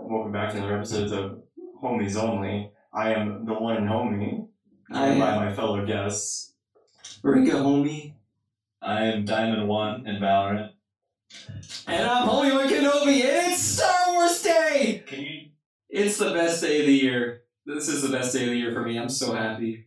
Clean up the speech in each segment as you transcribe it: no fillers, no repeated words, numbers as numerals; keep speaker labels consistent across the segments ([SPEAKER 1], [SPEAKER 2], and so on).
[SPEAKER 1] welcome back to another episode of Homies Only. I am the one and homie, joined by my fellow guests.
[SPEAKER 2] Rika homie.
[SPEAKER 3] I am Diamond 1 in Valorant.
[SPEAKER 2] And I'm Holy Kenobi, and it's Star Wars Day! It's the best day of the year. This is the best day of the year for me. I'm so happy.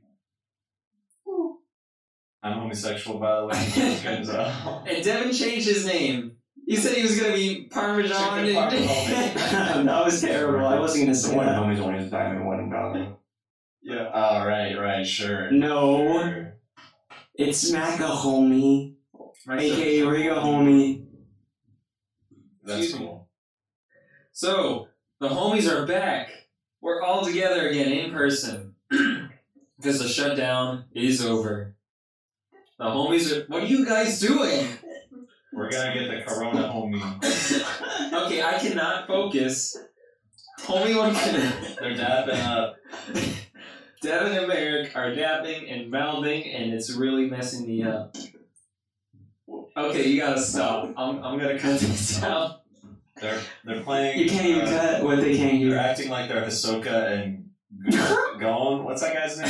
[SPEAKER 3] I'm homosexual, by the way.
[SPEAKER 2] And Devin changed his name. He said he was going to be Parmesan.
[SPEAKER 1] That was terrible. I wasn't going to say that. One and homie's only is Diamond, one and Valorant.
[SPEAKER 3] Yeah. Oh, right, sure.
[SPEAKER 2] No.
[SPEAKER 3] Sure.
[SPEAKER 2] It's Macca homie. A.K.A. Riga homie.
[SPEAKER 3] That's cool.
[SPEAKER 2] So, the homies are back. We're all together again in person. Because the shutdown is over. The homies are... What are you guys doing?
[SPEAKER 3] We're gonna get the Corona homie.
[SPEAKER 2] Okay, I cannot focus. Homie one can...
[SPEAKER 3] They're dabbing up.
[SPEAKER 2] Devin and Merrick are dabbing and mouthing, and it's really messing me up. Okay, you gotta stop. I'm gonna cut this out.
[SPEAKER 3] They're playing...
[SPEAKER 2] You can't even cut what they can't hear.
[SPEAKER 3] They're acting like they're Hisoka and Gon. What's that guy's name?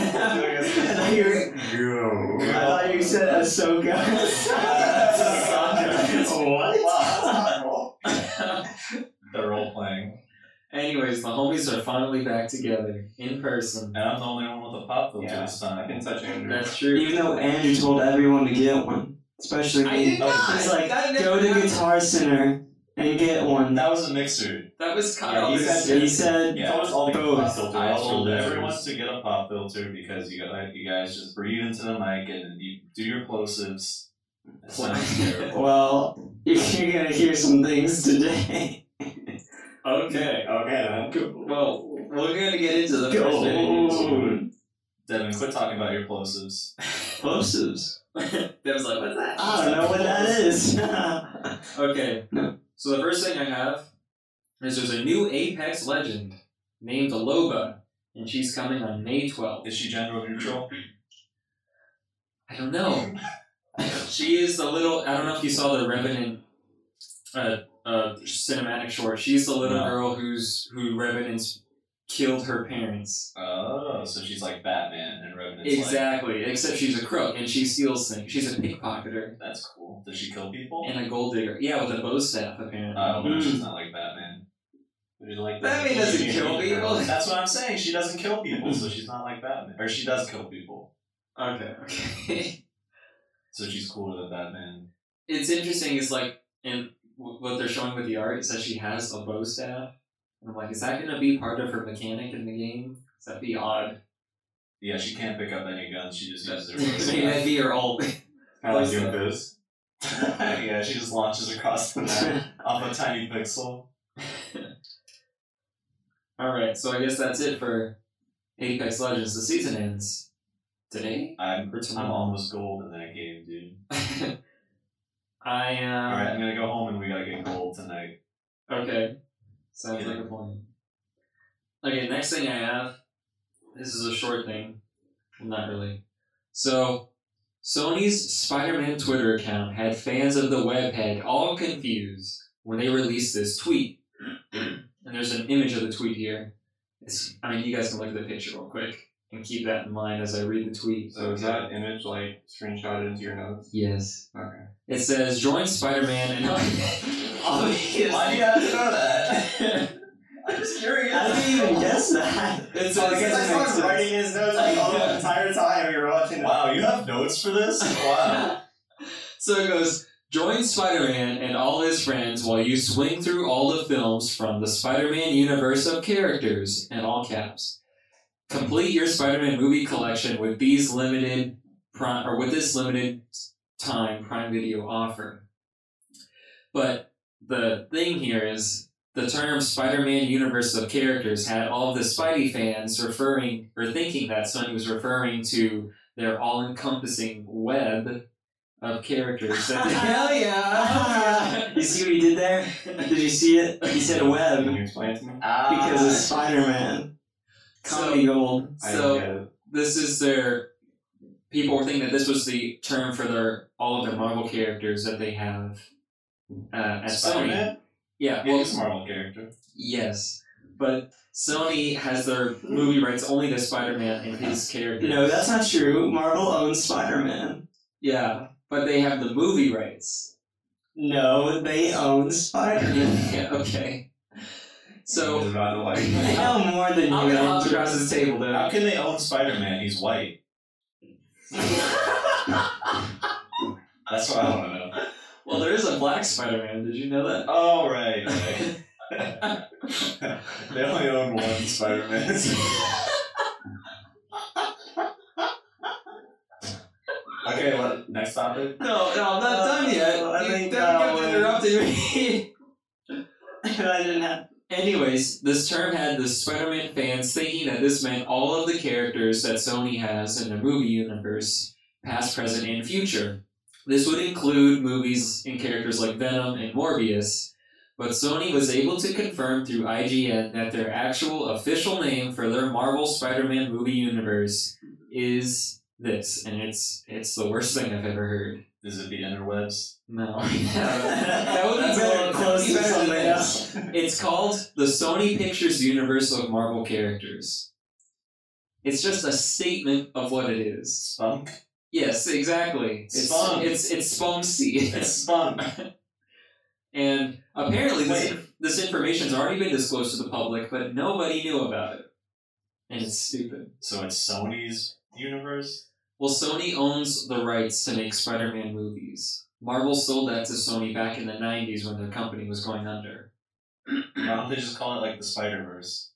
[SPEAKER 1] Go.
[SPEAKER 2] I thought you said Ahsoka.
[SPEAKER 1] What?
[SPEAKER 3] They're role playing.
[SPEAKER 2] Anyways, the homies are finally back together in person.
[SPEAKER 3] And I'm the only one with a pop filter this time.
[SPEAKER 1] I can touch Andrew.
[SPEAKER 2] That's true.
[SPEAKER 4] Even though Andrew told everyone to get one. Especially
[SPEAKER 2] I
[SPEAKER 4] me.
[SPEAKER 2] did not.
[SPEAKER 4] He's like,
[SPEAKER 2] That
[SPEAKER 4] go
[SPEAKER 2] never
[SPEAKER 4] to Guitar Center and get one.
[SPEAKER 3] That was a mixer.
[SPEAKER 2] That was Kyle.
[SPEAKER 4] He said
[SPEAKER 3] Yeah.
[SPEAKER 1] Told us all the
[SPEAKER 4] Both.
[SPEAKER 1] pop filters.
[SPEAKER 3] I
[SPEAKER 1] Also
[SPEAKER 3] told
[SPEAKER 1] losers.
[SPEAKER 3] everyone to get a pop filter because you guys just breathe into the mic and you do your plosives. It sounds terrible.
[SPEAKER 4] well, you're gonna hear some things today.
[SPEAKER 2] Okay.
[SPEAKER 1] Okay, then.
[SPEAKER 2] Well, we're gonna get into the first video.
[SPEAKER 3] Devin, quit talking about your plosives.
[SPEAKER 4] Plosives.
[SPEAKER 2] Dev's like, what's that?
[SPEAKER 4] I don't know what that is.
[SPEAKER 2] Okay.
[SPEAKER 4] No.
[SPEAKER 2] So the first thing I have is there's a new Apex legend named Loba, and she's coming on May 12th.
[SPEAKER 3] Is she gender neutral?
[SPEAKER 2] I don't know. She is the little... I don't know if you saw the Revenant cinematic short. She's the little
[SPEAKER 3] No.
[SPEAKER 2] girl who Revenant's killed her parents.
[SPEAKER 3] Oh, so she's like Batman and Revenant's
[SPEAKER 2] Exactly, except she's a crook and she steals things. She's a pickpocketer
[SPEAKER 3] like, that's cool. Does she kill people?
[SPEAKER 2] and a gold digger. Yeah, with a bow staff, apparently.
[SPEAKER 3] Oh, no, she's not like Batman.
[SPEAKER 2] Batman doesn't kill people.
[SPEAKER 3] That's what I'm saying. She doesn't kill people, so she's not like Batman. Or she does kill people.
[SPEAKER 2] Okay.
[SPEAKER 3] So she's cooler than Batman.
[SPEAKER 2] It's interesting, it's like, and what they're showing with the art is that she has a bow staff. And I'm like, is that going to be part of her mechanic in the game? That'd be odd.
[SPEAKER 3] Yeah, she can't pick up any guns. She just uses her
[SPEAKER 2] Maybe
[SPEAKER 3] wrist.
[SPEAKER 2] that'd be her ult.
[SPEAKER 1] I like doing this.
[SPEAKER 3] Yeah, she just launches across the map off a tiny pixel.
[SPEAKER 2] Alright, so I guess that's it for Apex Legends. The season ends today?
[SPEAKER 3] I'm
[SPEAKER 2] Or tomorrow?
[SPEAKER 3] almost gold in that game, dude.
[SPEAKER 2] I am...
[SPEAKER 3] Alright, I'm gonna go home and we gotta get gold tonight.
[SPEAKER 2] Okay. Sounds
[SPEAKER 3] Yeah.
[SPEAKER 2] like a plan. Okay, next thing I have, this is a short thing. Well, not really. So, Sony's Spider-Man Twitter account had fans of the webhead all confused when they released this tweet. And there's an image of the tweet here. You guys can look at the picture real quick and keep that in mind as I read the tweet.
[SPEAKER 1] So is that image like screenshotted into your notes?
[SPEAKER 2] Yes.
[SPEAKER 1] Okay.
[SPEAKER 2] It says, join Spider-Man and... Obviously.
[SPEAKER 3] Why do you have to know that? I'm just curious.
[SPEAKER 4] I didn't even guess that.
[SPEAKER 2] It's
[SPEAKER 1] I guess I started writing his notes like all the entire time we were watching it.
[SPEAKER 3] Wow, you have notes for this? Wow.
[SPEAKER 2] So it goes, join Spider-Man and all his friends while you swing through all the films from the Spider-Man universe of characters, in all caps. Complete your Spider-Man movie collection with this limited time Prime Video offer. But the thing here is, the term Spider-Man universe of characters had all of the Spidey fans thinking that Sony was referring to their all-encompassing web of characters. Hell yeah!
[SPEAKER 4] You see what he did there? Did you see it? He said
[SPEAKER 1] Can
[SPEAKER 4] web
[SPEAKER 1] you explain it to me?
[SPEAKER 4] because of Spider-Man. Comedy gold.
[SPEAKER 1] I don't get
[SPEAKER 2] So
[SPEAKER 1] it.
[SPEAKER 2] this is their... People were thinking that this was the term for all of their Marvel characters that they have at Sony.
[SPEAKER 3] Spider-Man?
[SPEAKER 2] Yeah,
[SPEAKER 3] Yeah,
[SPEAKER 2] well,
[SPEAKER 3] he's a Marvel character.
[SPEAKER 2] yes, but Sony has their movie rights only to Spider-Man and his characters.
[SPEAKER 4] No, that's not true. Marvel owns Spider-Man.
[SPEAKER 2] Yeah, but they have the movie rights.
[SPEAKER 4] No, they own Spider-Man.
[SPEAKER 2] Yeah, okay.
[SPEAKER 1] He's
[SPEAKER 2] So
[SPEAKER 1] about to like.
[SPEAKER 4] I know more than
[SPEAKER 2] I'm
[SPEAKER 4] you.
[SPEAKER 2] gonna hop across this table,
[SPEAKER 3] How
[SPEAKER 2] dude.
[SPEAKER 3] can they own Spider-Man? He's white. That's what I want to know.
[SPEAKER 2] Well, there is a black Spider-Man. Did you know that?
[SPEAKER 3] Oh, right. They only own one Spider-Man. Okay, what? Next topic?
[SPEAKER 2] No, I'm not done yet.
[SPEAKER 4] I
[SPEAKER 2] You
[SPEAKER 4] think
[SPEAKER 2] kept
[SPEAKER 4] that was-
[SPEAKER 2] interrupting me.
[SPEAKER 4] I didn't have.
[SPEAKER 2] Anyways, this term had the Spider-Man fans thinking that this meant all of the characters that Sony has in the movie universe, past, present, and future. This would include movies and characters like Venom and Morbius, but Sony was able to confirm through IGN that their actual official name for their Marvel Spider-Man movie universe is this, and it's the worst thing I've ever heard.
[SPEAKER 3] Is it the interwebs?
[SPEAKER 2] No. That would be
[SPEAKER 4] That's a
[SPEAKER 2] better.
[SPEAKER 4] little close to
[SPEAKER 2] That would be better
[SPEAKER 4] something
[SPEAKER 2] than
[SPEAKER 4] else.
[SPEAKER 2] this. It's called the Sony Pictures Universe of Marvel Characters. It's just a statement of what it is.
[SPEAKER 3] Spunk?
[SPEAKER 2] Yes, exactly. It's
[SPEAKER 3] Spunk.
[SPEAKER 2] It's spunksy.
[SPEAKER 3] It's spunk.
[SPEAKER 2] And apparently
[SPEAKER 3] Wait.
[SPEAKER 2] this information's already been disclosed to the public, but nobody knew about it. And it's stupid.
[SPEAKER 3] So it's Sony's universe?
[SPEAKER 2] Well, Sony owns the rights to make Spider-Man movies. Marvel sold that to Sony back in the 90s when their company was going under.
[SPEAKER 3] Why don't they just call it like the Spider-Verse?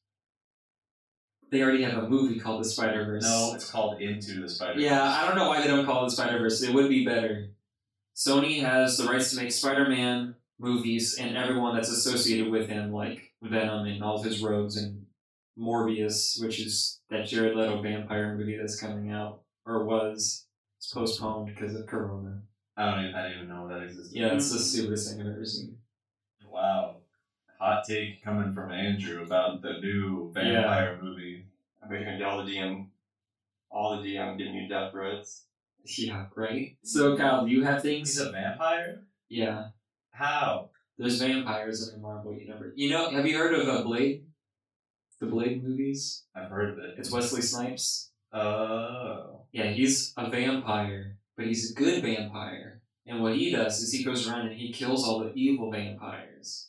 [SPEAKER 2] They already have a movie called The Spider-Verse.
[SPEAKER 3] No, it's called Into the Spider-Verse.
[SPEAKER 2] Yeah, I don't know why they don't call it Spider-Verse. It would be better. Sony has the rights to make Spider-Man movies and everyone that's associated with him, like Venom and all of his rogues, and Morbius, which is that Jared Leto vampire movie that's coming out, or was. It's postponed because of Corona.
[SPEAKER 3] I didn't even know that existed.
[SPEAKER 2] Yeah, it's the stupidest thing I've ever seen.
[SPEAKER 3] Wow. Hot take coming from Andrew about the new vampire movie.
[SPEAKER 1] I bet you can all the DM giving you death threats.
[SPEAKER 2] Yeah, right? So, Kyle, do you have things?
[SPEAKER 3] He's a vampire?
[SPEAKER 2] Yeah.
[SPEAKER 3] How?
[SPEAKER 2] There's vampires in the Marvel universe. You know, have you heard of Blade? The Blade movies?
[SPEAKER 3] I've heard of it.
[SPEAKER 2] It's Wesley Snipes.
[SPEAKER 3] Oh.
[SPEAKER 2] Yeah, he's a vampire, but he's a good vampire. And what he does is he goes around and he kills all the evil vampires.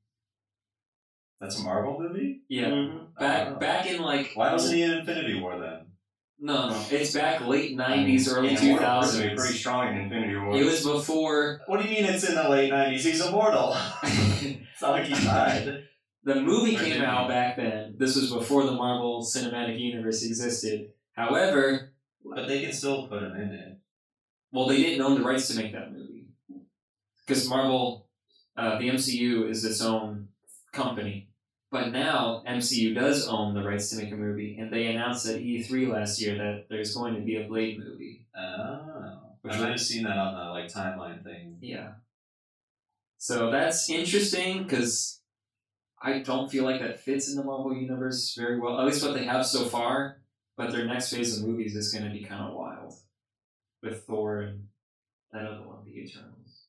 [SPEAKER 3] That's a Marvel movie?
[SPEAKER 2] Yeah.
[SPEAKER 4] Mhm.
[SPEAKER 2] Back in like...
[SPEAKER 3] Why wasn't he in Infinity War then?
[SPEAKER 2] No. It's back late 90s, early
[SPEAKER 1] And Mortal was
[SPEAKER 2] 2000s.
[SPEAKER 1] pretty strong in Infinity War.
[SPEAKER 2] It was before...
[SPEAKER 3] What do you mean it's in the late 90s? He's immortal. It's not like he died.
[SPEAKER 2] The movie
[SPEAKER 3] Or
[SPEAKER 2] came
[SPEAKER 3] did he?
[SPEAKER 2] out back then. This was before the Marvel Cinematic Universe existed. However,
[SPEAKER 3] But they can still put him in it.
[SPEAKER 2] well, they didn't own the rights to make that movie. Because Marvel, the MCU is its own company. But now, MCU does own the rights to make a movie, and they announced at E3 last year that there's going to be a Blade movie.
[SPEAKER 3] Oh.
[SPEAKER 2] Which
[SPEAKER 3] I
[SPEAKER 2] one?
[SPEAKER 3] might have seen that on the like timeline thing.
[SPEAKER 2] Yeah. So that's interesting, because I don't feel like that fits in the Marvel Universe very well, at least what they have so far. But their next phase of movies is going to be kind of wild. With Thor and that other one, the Eternals.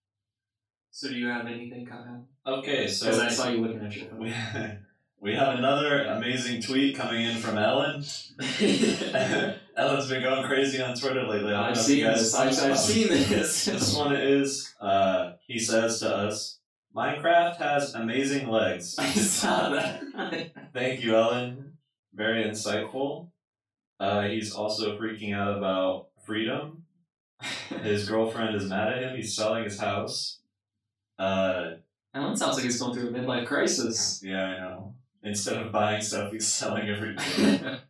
[SPEAKER 2] So do you have anything, Kyle?
[SPEAKER 3] Okay, so
[SPEAKER 2] Because I saw you looking at your phone.
[SPEAKER 3] we have another amazing tweet coming in from Ellen. Ellen's been going crazy on Twitter lately. I don't
[SPEAKER 2] I've
[SPEAKER 3] know if
[SPEAKER 2] seen
[SPEAKER 3] you guys
[SPEAKER 2] this.
[SPEAKER 3] saw
[SPEAKER 2] I've
[SPEAKER 3] it.
[SPEAKER 2] seen this.
[SPEAKER 3] This one is, he says to us, Minecraft has amazing legs.
[SPEAKER 2] I saw that.
[SPEAKER 3] Thank you, Ellen. Very insightful. He's also freaking out about freedom. His girlfriend is mad at him. He's selling his house.
[SPEAKER 2] Alan sounds like he's going through a midlife crisis.
[SPEAKER 3] Yeah, I know. Instead of buying stuff, he's selling everything.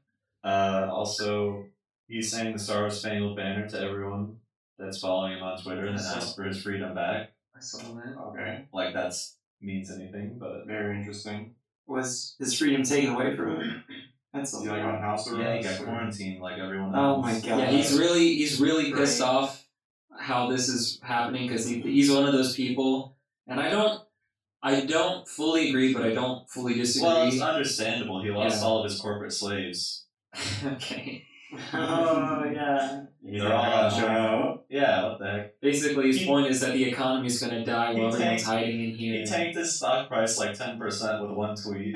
[SPEAKER 3] Also, he's saying the Star Spangled Banner to everyone that's following him on Twitter and asked for his freedom back.
[SPEAKER 2] I saw that.
[SPEAKER 1] Okay,
[SPEAKER 3] Like that's means anything, but
[SPEAKER 1] very interesting.
[SPEAKER 4] Was his freedom taken away from him? That's
[SPEAKER 1] Is he like on house arrest?
[SPEAKER 3] yeah, he got
[SPEAKER 1] or-
[SPEAKER 3] quarantined like everyone
[SPEAKER 4] Oh
[SPEAKER 3] else.
[SPEAKER 4] my god.
[SPEAKER 2] Yeah, he's really pissed
[SPEAKER 4] Right.
[SPEAKER 2] off how this is happening because he's one of those people, and I don't fully agree, but I don't fully disagree.
[SPEAKER 3] Well, it's understandable. He lost
[SPEAKER 2] Yeah.
[SPEAKER 3] all of his corporate slaves.
[SPEAKER 2] Okay.
[SPEAKER 4] Oh, yeah.
[SPEAKER 1] He's
[SPEAKER 3] They're all
[SPEAKER 1] not
[SPEAKER 3] showing
[SPEAKER 1] up.
[SPEAKER 3] Yeah, what the heck?
[SPEAKER 2] Basically, his point is that the economy is going to die while
[SPEAKER 3] He
[SPEAKER 2] everyone's
[SPEAKER 3] tanked-
[SPEAKER 2] hiding in
[SPEAKER 3] He
[SPEAKER 2] here.
[SPEAKER 3] tanked his stock price like 10% with one tweet.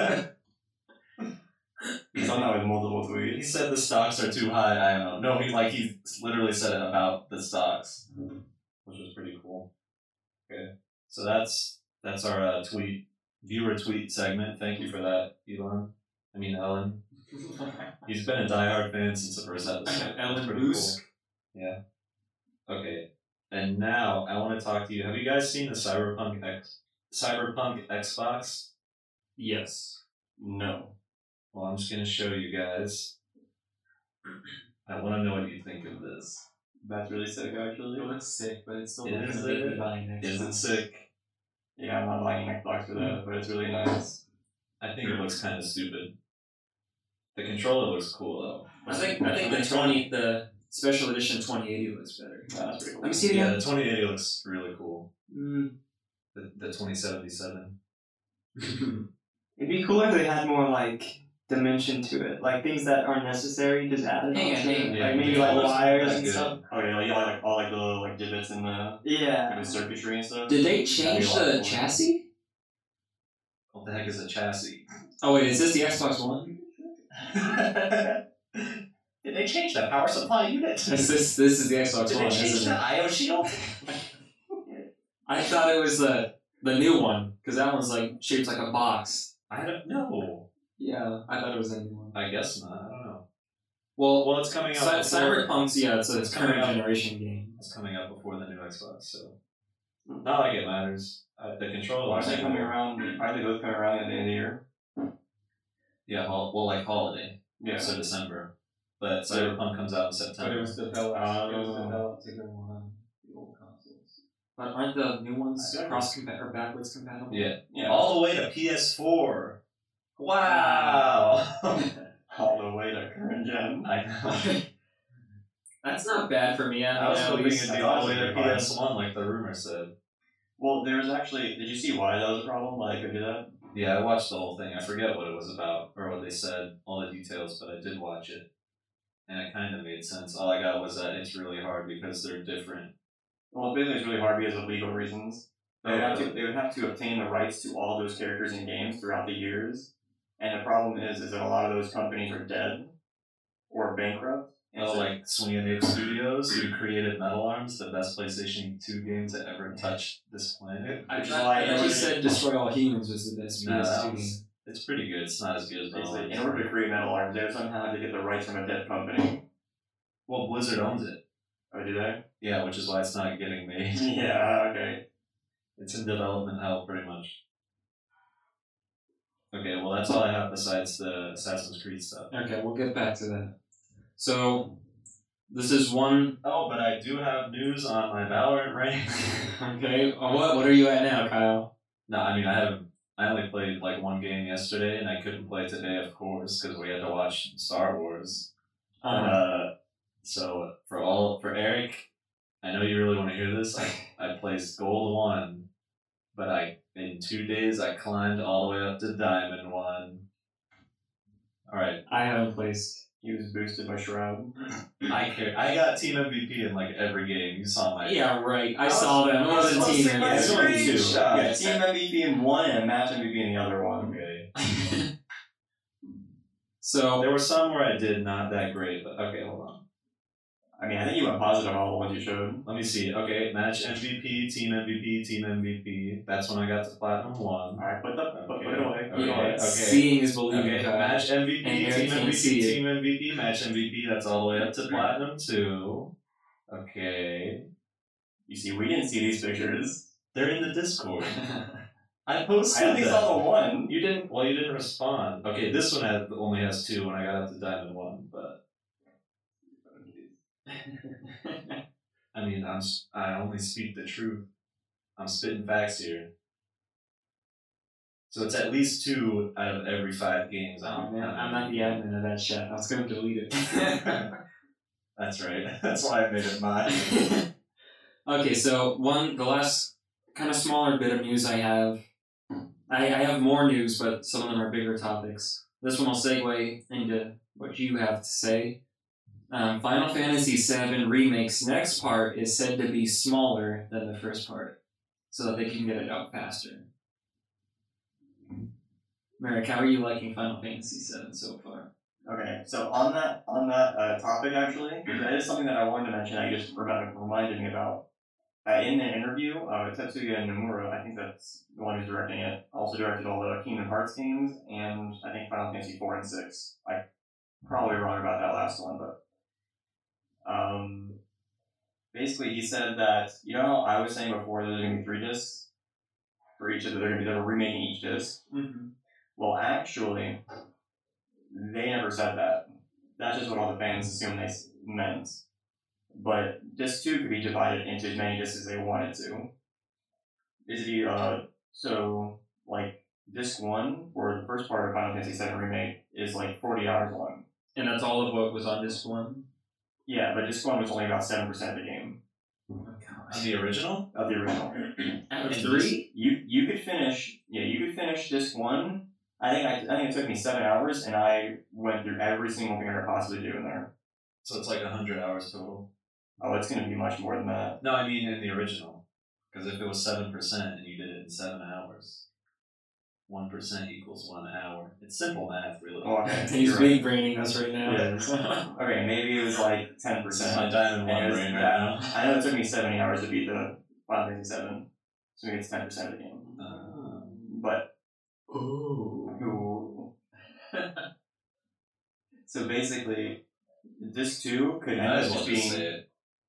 [SPEAKER 1] He's done that with multiple
[SPEAKER 3] He
[SPEAKER 1] tweets.
[SPEAKER 3] said the stocks are too high. I don't know. No, he literally said it about the stocks, which was pretty cool. Okay, so that's our viewer tweet segment. Thank you for that, Ellen. He's been a diehard fan since the first episode.
[SPEAKER 2] Ellen
[SPEAKER 3] That's pretty
[SPEAKER 2] Boosk.
[SPEAKER 3] cool. Yeah. Okay, and now I want to talk to you. Have you guys seen the Cyberpunk Xbox?
[SPEAKER 2] Yes.
[SPEAKER 1] No.
[SPEAKER 3] Well, I'm just gonna show you guys. I want to know what you think of this.
[SPEAKER 1] That's really sick, actually.
[SPEAKER 2] It looks sick, but it's still
[SPEAKER 3] It
[SPEAKER 2] not
[SPEAKER 3] is
[SPEAKER 2] going to make me
[SPEAKER 3] sick.
[SPEAKER 2] buy an Xbox.
[SPEAKER 3] Isn't sick?
[SPEAKER 1] Yeah, I'm not buying an Xbox for that, but it's really nice.
[SPEAKER 3] I think it looks kind of stupid. The controller looks cool though.
[SPEAKER 2] I think the special edition 2080 looks better.
[SPEAKER 1] That's pretty cool.
[SPEAKER 2] Let me see it
[SPEAKER 3] Yeah,
[SPEAKER 2] again.
[SPEAKER 3] the 2080 looks really cool.
[SPEAKER 2] Mm.
[SPEAKER 3] The 2077.
[SPEAKER 4] It'd be cooler if they had more, like, dimension to it. Like, things that aren't necessary, just added
[SPEAKER 2] Hang on,
[SPEAKER 4] onto
[SPEAKER 2] hang
[SPEAKER 4] it.
[SPEAKER 2] on.
[SPEAKER 3] Yeah,
[SPEAKER 4] Like, maybe,
[SPEAKER 3] the
[SPEAKER 4] like,
[SPEAKER 3] controller's
[SPEAKER 4] wires
[SPEAKER 3] not
[SPEAKER 4] and
[SPEAKER 3] good.
[SPEAKER 4] stuff.
[SPEAKER 1] Okay, like all like the little like divots in the
[SPEAKER 4] Yeah.
[SPEAKER 1] circuitry and stuff.
[SPEAKER 2] Did they
[SPEAKER 1] That'd
[SPEAKER 2] change
[SPEAKER 1] be a lot
[SPEAKER 2] the
[SPEAKER 1] cooler.
[SPEAKER 2] chassis?
[SPEAKER 3] What the heck is a chassis?
[SPEAKER 2] Oh wait, is this the Xbox One?
[SPEAKER 3] Did they change the power supply unit?
[SPEAKER 2] This is the Xbox
[SPEAKER 3] Did
[SPEAKER 2] One,
[SPEAKER 3] they change
[SPEAKER 2] isn't
[SPEAKER 3] the
[SPEAKER 2] it?
[SPEAKER 3] IO shield?
[SPEAKER 2] I thought it was the new one because that one's like shaped like a box.
[SPEAKER 3] I don't know.
[SPEAKER 2] Yeah, I thought it was the new one.
[SPEAKER 3] I guess not. I don't know.
[SPEAKER 2] Well,
[SPEAKER 3] It's coming out.
[SPEAKER 2] Cyberpunk's it's
[SPEAKER 3] It's
[SPEAKER 2] current
[SPEAKER 3] coming out.
[SPEAKER 2] generation game.
[SPEAKER 3] It's coming out before the new Xbox, so not like it matters. The controller.
[SPEAKER 1] Why are
[SPEAKER 3] looks
[SPEAKER 1] they
[SPEAKER 3] cool.
[SPEAKER 1] coming around? Why are they both coming around at the end of the year?
[SPEAKER 3] Yeah, like holiday,
[SPEAKER 1] Yeah.
[SPEAKER 3] so December. But Cyberpunk comes out in September.
[SPEAKER 2] developed.
[SPEAKER 1] developed
[SPEAKER 2] to go on the old consoles. But aren't the new ones
[SPEAKER 1] I don't
[SPEAKER 2] cross or backwards compatible?
[SPEAKER 3] Yeah.
[SPEAKER 1] Yeah.
[SPEAKER 3] All the way to PS4. Wow.
[SPEAKER 1] All the way to current gen.
[SPEAKER 3] I know.
[SPEAKER 2] That's not bad for me.
[SPEAKER 3] I was
[SPEAKER 2] at
[SPEAKER 3] hoping
[SPEAKER 2] least.
[SPEAKER 3] it'd be all the way to PS1, like the rumor said.
[SPEAKER 1] Well, there was actually. Did you see why that was a problem? Why they could do that?
[SPEAKER 3] Yeah, I watched the whole thing. I forget what it was about or what they said, all the details, but I did watch it, and it kind of made sense. All I got was that it's really hard because they're different.
[SPEAKER 1] Well, basically, it's really hard because of legal reasons. They would
[SPEAKER 3] Oh,
[SPEAKER 1] have to.
[SPEAKER 3] really?
[SPEAKER 1] They would have to obtain the rights to all those characters in games throughout the years, and the problem is that a lot of those companies are dead or bankrupt. And
[SPEAKER 3] Oh,
[SPEAKER 1] so-
[SPEAKER 3] like Swingin' Ape Studios, who created Metal Arms, the best PlayStation 2 game to ever touch this planet.
[SPEAKER 2] I
[SPEAKER 1] Which is
[SPEAKER 2] thought
[SPEAKER 1] why
[SPEAKER 2] you
[SPEAKER 1] everyone-
[SPEAKER 2] said Destroy All Humans was the best
[SPEAKER 3] No, that
[SPEAKER 2] PS2 game.
[SPEAKER 3] was, it's pretty good. It's not as good as Metal
[SPEAKER 1] basically,
[SPEAKER 3] Arms.
[SPEAKER 1] in order to create Metal Arms, they somehow had to get the rights from a dead company.
[SPEAKER 3] Well, Blizzard owns it.
[SPEAKER 1] Oh, do they?
[SPEAKER 3] Yeah, which is why it's not getting made.
[SPEAKER 1] Yeah. Okay.
[SPEAKER 3] It's in development hell, pretty much. Okay, well, that's all I have besides the Assassin's Creed stuff.
[SPEAKER 2] Okay, we'll get back to that. So, this is one.
[SPEAKER 3] Oh, but I do have news on my Valorant rank.
[SPEAKER 2] Okay, what are you at now, Kyle?
[SPEAKER 3] No, I mean, I only played like one game yesterday, and I couldn't play today, of course, because we had to watch Star Wars. So for Eric, I know you really want to hear this. I placed Gold 1, but in 2 days I climbed all the way up to Diamond 1. All right,
[SPEAKER 2] I haven't placed.
[SPEAKER 1] He was boosted by Shroud.
[SPEAKER 3] I care. I got Team MVP in like every game. You saw my
[SPEAKER 2] Yeah, right. I saw them. It wasn't
[SPEAKER 3] supposed
[SPEAKER 2] team
[SPEAKER 3] to
[SPEAKER 2] MVP.
[SPEAKER 3] get
[SPEAKER 1] only two.
[SPEAKER 3] screenshot.
[SPEAKER 1] Yeah, team MVP in one and match MVP in the other one.
[SPEAKER 3] Okay.
[SPEAKER 2] So,
[SPEAKER 3] There were some where I did not that great, but okay, hold on.
[SPEAKER 1] I mean, I think you went positive on all the ones you showed.
[SPEAKER 3] Let me see. Okay, match MVP, team MVP, team MVP. That's when I got to Platinum 1.
[SPEAKER 1] Alright, put it away.
[SPEAKER 3] Okay, okay.
[SPEAKER 2] seeing is believing,
[SPEAKER 3] Okay,
[SPEAKER 2] Kyle.
[SPEAKER 3] match MVP,
[SPEAKER 2] And Eric
[SPEAKER 3] team
[SPEAKER 2] can't
[SPEAKER 3] MVP,
[SPEAKER 2] see it.
[SPEAKER 3] team MVP, match MVP. That's all the way up to Platinum 2. Okay.
[SPEAKER 1] You see, we didn't see these pictures.
[SPEAKER 3] They're in the Discord. I posted
[SPEAKER 1] I only
[SPEAKER 3] them.
[SPEAKER 1] saw the one.
[SPEAKER 3] You didn't. Well, you didn't respond. Okay, this one only has 2 when I got up to Diamond 1, but I mean, I only speak the truth. I'm spitting facts here. So it's at least 2 out of every 5 games.
[SPEAKER 2] Oh, man, I'm not the admin of that chat. I was going to delete it.
[SPEAKER 3] That's right. That's why I made it mine.
[SPEAKER 2] Okay, so the last kind of smaller bit of news I have. I have more news, but some of them are bigger topics. This one will segue into what you have to say. Final Fantasy VII Remake's next part is said to be smaller than the first part, so that they can get it out faster. Merrick, how are you liking Final Fantasy VII so far?
[SPEAKER 1] Okay, so on that topic, actually, that is something that I wanted to mention. I just reminded me about. In an interview, Tetsuya Nomura, I think that's the one who's directing it, also directed all the Kingdom Hearts games, and I think Final Fantasy 4 and 6. I'm probably wrong about that last one, but basically he said that, you know how I was saying before there's going to be 3 discs for each of the, they were remaking each disc?
[SPEAKER 2] Mm-hmm.
[SPEAKER 1] Well, actually, they never said that. That's just what all the fans assumed they meant. But disc 2 could be divided into as many discs as they wanted to. So, like, disc 1, for the first part of Final Fantasy VII Remake, is like 40 hours long.
[SPEAKER 2] And that's all of what was on disc 1?
[SPEAKER 1] Yeah, but disc 1 was only about 7% of the game.
[SPEAKER 2] Oh my gosh.
[SPEAKER 3] Of the original?
[SPEAKER 1] Of the original.
[SPEAKER 2] Out of 3?
[SPEAKER 1] You could finish disc 1. I think it took me 7 hours, and I went through every single thing I could possibly do in there.
[SPEAKER 3] So it's like 100 hours total.
[SPEAKER 1] Oh, it's going to be much more than that.
[SPEAKER 3] No, I mean in the original. Because if it was 7% and you did it in 7 hours, 1% equals 1 hour. It's simple math, really.
[SPEAKER 1] Oh, okay.
[SPEAKER 2] He's
[SPEAKER 1] You're
[SPEAKER 2] big braining us right now.
[SPEAKER 1] Yes. Okay, maybe it was like 10%.
[SPEAKER 3] This is my diamond one
[SPEAKER 1] And it was-
[SPEAKER 3] brain right
[SPEAKER 1] yeah.
[SPEAKER 3] now.
[SPEAKER 1] I know it took me 70 hours to beat the Final Fantasy 7, so maybe it's 10% of the game. But ooh. So basically, disc 2 could
[SPEAKER 3] You
[SPEAKER 1] end
[SPEAKER 3] might
[SPEAKER 1] up
[SPEAKER 3] as well
[SPEAKER 1] just
[SPEAKER 3] just
[SPEAKER 1] being,
[SPEAKER 3] say it.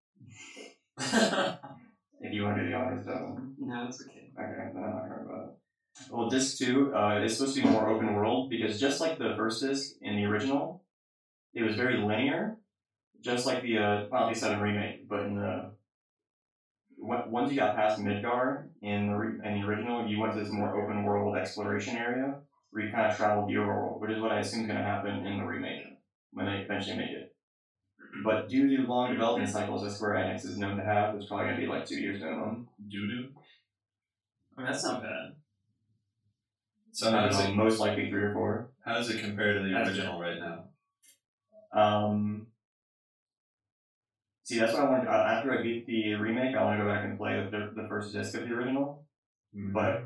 [SPEAKER 1] if you want to do the honors, though.
[SPEAKER 4] No, it's okay.
[SPEAKER 1] Okay, then I'm not gonna about it. Well, disc 2 is supposed to be more open world because just like the first disc in the original, it was very linear, just like the Final Fantasy 7 remake. But in the once you got past Midgar in the original, you went to this more open world exploration area where you kind of traveled the overworld, which is what I assume is going to happen in the remake when they eventually make it. But due to long development cycles that Square Enix is known to have, it's probably going to be like 2 years minimum.
[SPEAKER 3] Doo-doo.
[SPEAKER 2] I mean, that's not bad.
[SPEAKER 3] So
[SPEAKER 1] I don't know, most likely 3 or 4.
[SPEAKER 3] how does it compare to the
[SPEAKER 2] That's
[SPEAKER 3] original right now?
[SPEAKER 1] See, that's what I want to do. After I beat the remake, I want to go back and play the first disc of the original. But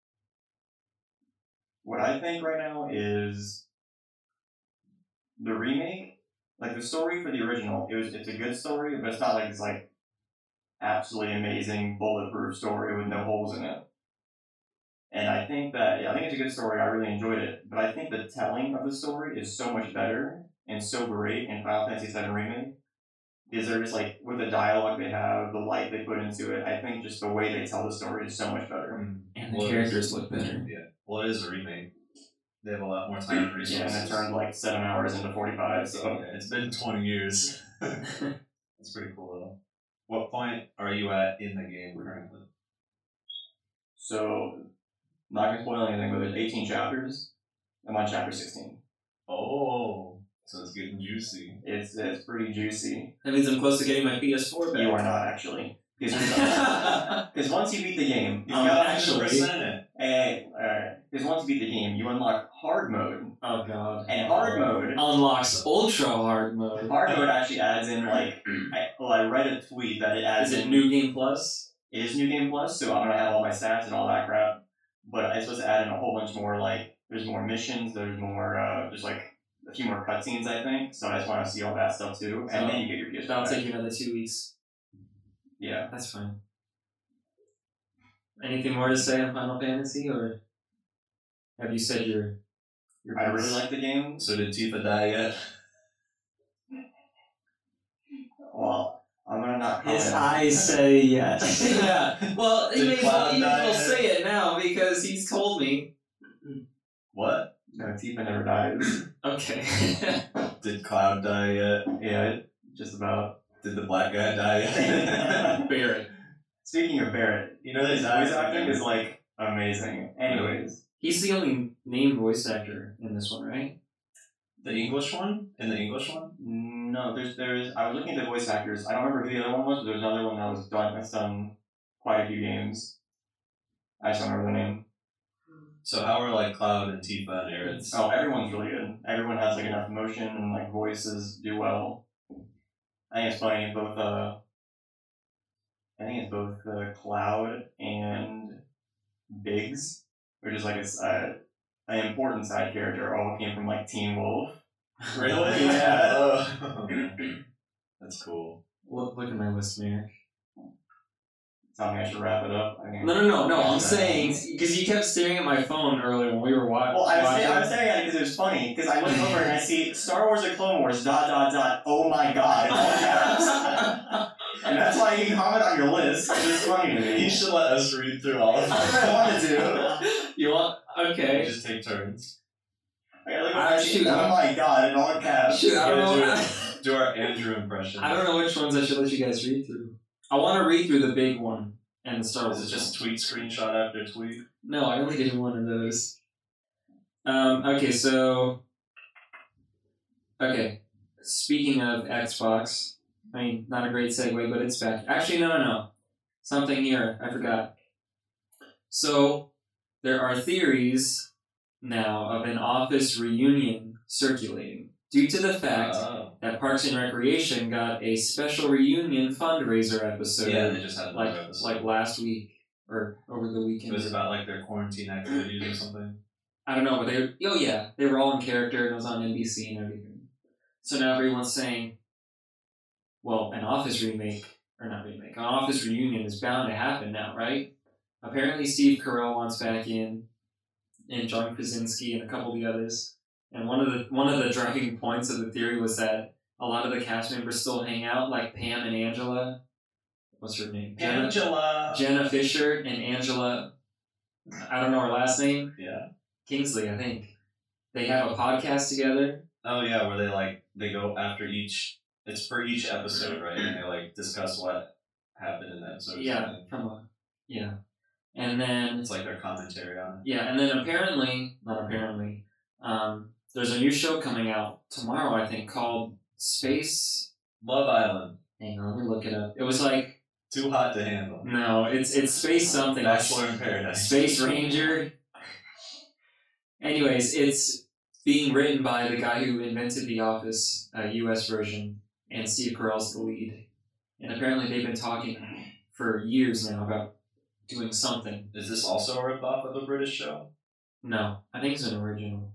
[SPEAKER 1] what I think right now is the remake, like the story for the original, it's a good story, but it's not like this like absolutely amazing bulletproof story with no holes in it. And I think it's a good story. I really enjoyed it, but I think the telling of the story is so much better and so great in Final Fantasy VII Remake. Because they're just like, with the dialogue they have, the light they put into it, I think just the way they tell the story is so much better.
[SPEAKER 2] And the characters look better.
[SPEAKER 3] Yeah. Well, it is a remake. They have a lot more time and
[SPEAKER 1] Yeah,
[SPEAKER 3] resources.
[SPEAKER 1] and it turned like 7 hours into 45, so.
[SPEAKER 3] Yeah, it's been 20 years. That's pretty cool, though. What point are you at in the game currently?
[SPEAKER 1] So, not gonna spoil anything, but there's 18 chapters. I'm on chapter 16.
[SPEAKER 3] Oh, so it's getting juicy.
[SPEAKER 1] It's pretty juicy.
[SPEAKER 2] That means I'm close to getting my PS4 back.
[SPEAKER 1] You are not, actually. Because once you beat the game,
[SPEAKER 3] You've
[SPEAKER 2] Oh,
[SPEAKER 3] got
[SPEAKER 2] actually.
[SPEAKER 3] 100% it.
[SPEAKER 1] because once you beat the game, you unlock hard mode.
[SPEAKER 2] Oh god.
[SPEAKER 1] And hard mode
[SPEAKER 2] Unlocks ultra hard mode.
[SPEAKER 1] Hard mode actually adds in, like, I read a tweet that it adds
[SPEAKER 2] Is it
[SPEAKER 1] in.
[SPEAKER 2] New Game Plus?
[SPEAKER 1] It is New Game Plus, so I'm going to have all my stats and all that crap. But it's supposed to add in a whole bunch more, like, there's more missions, there's more, just like, a few more cutscenes, I think. So I just want to see all that stuff too. And
[SPEAKER 2] So,
[SPEAKER 1] then you get your PS4
[SPEAKER 2] That'll
[SPEAKER 1] back.
[SPEAKER 2] take you another 2 weeks.
[SPEAKER 1] Yeah.
[SPEAKER 2] That's fine. Anything more to say on Final Fantasy, or have you said your
[SPEAKER 1] I really like the game.
[SPEAKER 3] So did Tifa die yet?
[SPEAKER 1] Well, I'm going to not
[SPEAKER 4] His
[SPEAKER 1] comment.
[SPEAKER 4] eyes say yes.
[SPEAKER 2] yeah. Well, he
[SPEAKER 3] Did
[SPEAKER 2] may as well,
[SPEAKER 3] Cloud
[SPEAKER 2] he may as
[SPEAKER 3] die
[SPEAKER 2] well
[SPEAKER 3] yet?
[SPEAKER 2] say it now because he's told me.
[SPEAKER 3] What?
[SPEAKER 1] No, Tifa never dies.
[SPEAKER 2] Okay.
[SPEAKER 3] Did Cloud die yet?
[SPEAKER 1] Yeah, just about.
[SPEAKER 3] Did the black guy die yet?
[SPEAKER 2] Barrett.
[SPEAKER 1] Speaking of Barrett,
[SPEAKER 3] You know, they
[SPEAKER 1] his
[SPEAKER 3] died
[SPEAKER 1] voice acting
[SPEAKER 3] again.
[SPEAKER 1] is, like, amazing. Anyways.
[SPEAKER 2] He's the only named voice actor in this one, right?
[SPEAKER 3] The English one? In the English one?
[SPEAKER 1] No, there's. I was looking at the voice actors. I don't remember who the other one was, but there's another one that's done quite a few games. I just don't remember the name.
[SPEAKER 3] So how are like Cloud and Tifa and Aerith?
[SPEAKER 1] Oh, everyone's really good. Everyone has like enough emotion and like voices do well. I think it's funny. I think it's both Cloud and Biggs, which is like an important side character, all came from like Teen Wolf.
[SPEAKER 3] Really?
[SPEAKER 1] Yeah.
[SPEAKER 3] Oh. That's cool.
[SPEAKER 2] Look at my list, Merrick.
[SPEAKER 1] Tell me I should wrap it up.
[SPEAKER 2] No. I'm saying because you kept staring at my phone earlier when we were watching.
[SPEAKER 1] Well, I was staring at it because it was funny. Because I look over and I see Star Wars or Clone Wars ... Oh my god! In all caps. And that's why you can comment on your list. 'Cause it's funny to me.
[SPEAKER 3] You should let us read through all of them.
[SPEAKER 1] I wanted to.
[SPEAKER 2] You want? Okay.
[SPEAKER 3] Just take turns.
[SPEAKER 1] I look over and I see,
[SPEAKER 2] Shoot,
[SPEAKER 1] oh my god! In all caps.
[SPEAKER 2] Shoot, I don't know.
[SPEAKER 3] Do our Andrew impression.
[SPEAKER 2] I don't know which ones I should let you guys read through. I want to read through the big one and the Star Wars.
[SPEAKER 3] Is it just tweet screenshot after tweet?
[SPEAKER 2] No, I only did one of those. Okay, so... Okay, speaking of Xbox, I mean, not a great segue, but it's back. Actually, no. Something here, I forgot. So, there are theories now of an Office reunion circulating, due to the fact that Parks and Recreation got a special reunion fundraiser episode.
[SPEAKER 3] Yeah, they just had another episode.
[SPEAKER 2] Like last week or over the weekend.
[SPEAKER 3] It was about like their quarantine activities or something.
[SPEAKER 2] I don't know, but they were all in character and it was on NBC and everything. So now everyone's saying, well, an Office an Office reunion is bound to happen now, right? Apparently Steve Carell wants back in, and John Krasinski and a couple of the others. And one of the driving points of the theory was that a lot of the cast members still hang out, like Pam and Angela. What's her name? Jenna Fisher and Angela. I don't know her last name.
[SPEAKER 3] Yeah.
[SPEAKER 2] Kingsley, I think. They have a podcast together.
[SPEAKER 3] Oh yeah, where they go after each. It's for each episode, right? And they like discuss what happened in that episode.
[SPEAKER 2] Yeah, and then
[SPEAKER 3] it's like their commentary on it.
[SPEAKER 2] Yeah, and then there's a new show coming out tomorrow, I think, called Space
[SPEAKER 3] Love Island.
[SPEAKER 2] Hang on, let me look it up. It was like
[SPEAKER 3] Too Hot to Handle.
[SPEAKER 2] No, it's Space something.
[SPEAKER 3] Bachelor in Paradise.
[SPEAKER 2] Space Ranger. Anyways, it's being written by the guy who invented The Office, US version, and Steve Carell's the lead. And apparently they've been talking for years now about doing something.
[SPEAKER 3] Is this also a ripoff of a British show?
[SPEAKER 2] No, I think it's an original.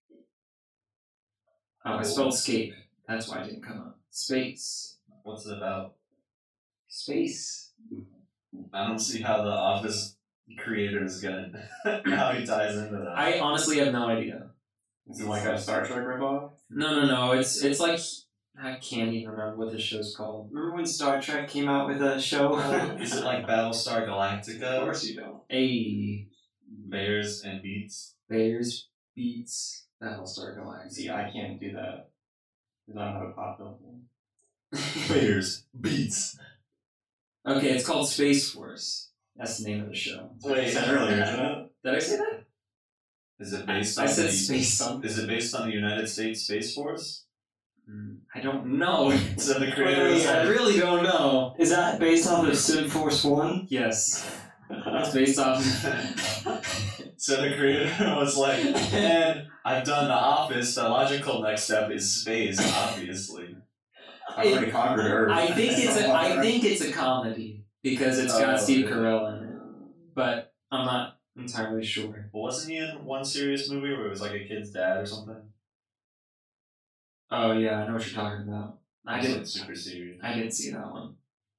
[SPEAKER 2] Oh, I spelled scape. That's why it didn't come up. Space.
[SPEAKER 3] What's it about?
[SPEAKER 2] Space.
[SPEAKER 3] I don't see how the Office creator is gonna how he ties into that.
[SPEAKER 2] I honestly have no idea.
[SPEAKER 1] Is it like a Star Trek ripoff?
[SPEAKER 2] No. It's like I can't even remember what this show's called.
[SPEAKER 4] Remember when Star Trek came out with a show?
[SPEAKER 3] Is it like Battlestar Galactica?
[SPEAKER 4] Of course you don't.
[SPEAKER 3] Bears and Beats.
[SPEAKER 2] Bears beats Battlestar Galactica.
[SPEAKER 1] See, I can't do that. Because I don't have a pop filter.
[SPEAKER 3] Bears Beats.
[SPEAKER 2] Okay, it's called Space Force. That's the name of the show.
[SPEAKER 1] Wait, you said earlier, isn't it?
[SPEAKER 2] Did I say that?
[SPEAKER 3] Is it based
[SPEAKER 2] I
[SPEAKER 3] on
[SPEAKER 2] said space something.
[SPEAKER 3] Is it based on the United States Space Force?
[SPEAKER 2] I don't know.
[SPEAKER 3] So the creator was
[SPEAKER 2] I really don't know.
[SPEAKER 4] Is that based off of Sim Force 1?
[SPEAKER 2] Yes. It's based off.
[SPEAKER 3] So the creator was like, man, I've done The Office, the logical next step is space, obviously.
[SPEAKER 1] I've already conquered Earth.
[SPEAKER 2] I think it's a comedy because it's got Steve Carell in it. But I'm not entirely sure.
[SPEAKER 3] Well, wasn't he in one serious movie where it was like a kid's dad or something?
[SPEAKER 2] Oh yeah, I know what you're talking about. I didn't.
[SPEAKER 3] Super serious.
[SPEAKER 2] I didn't see that one.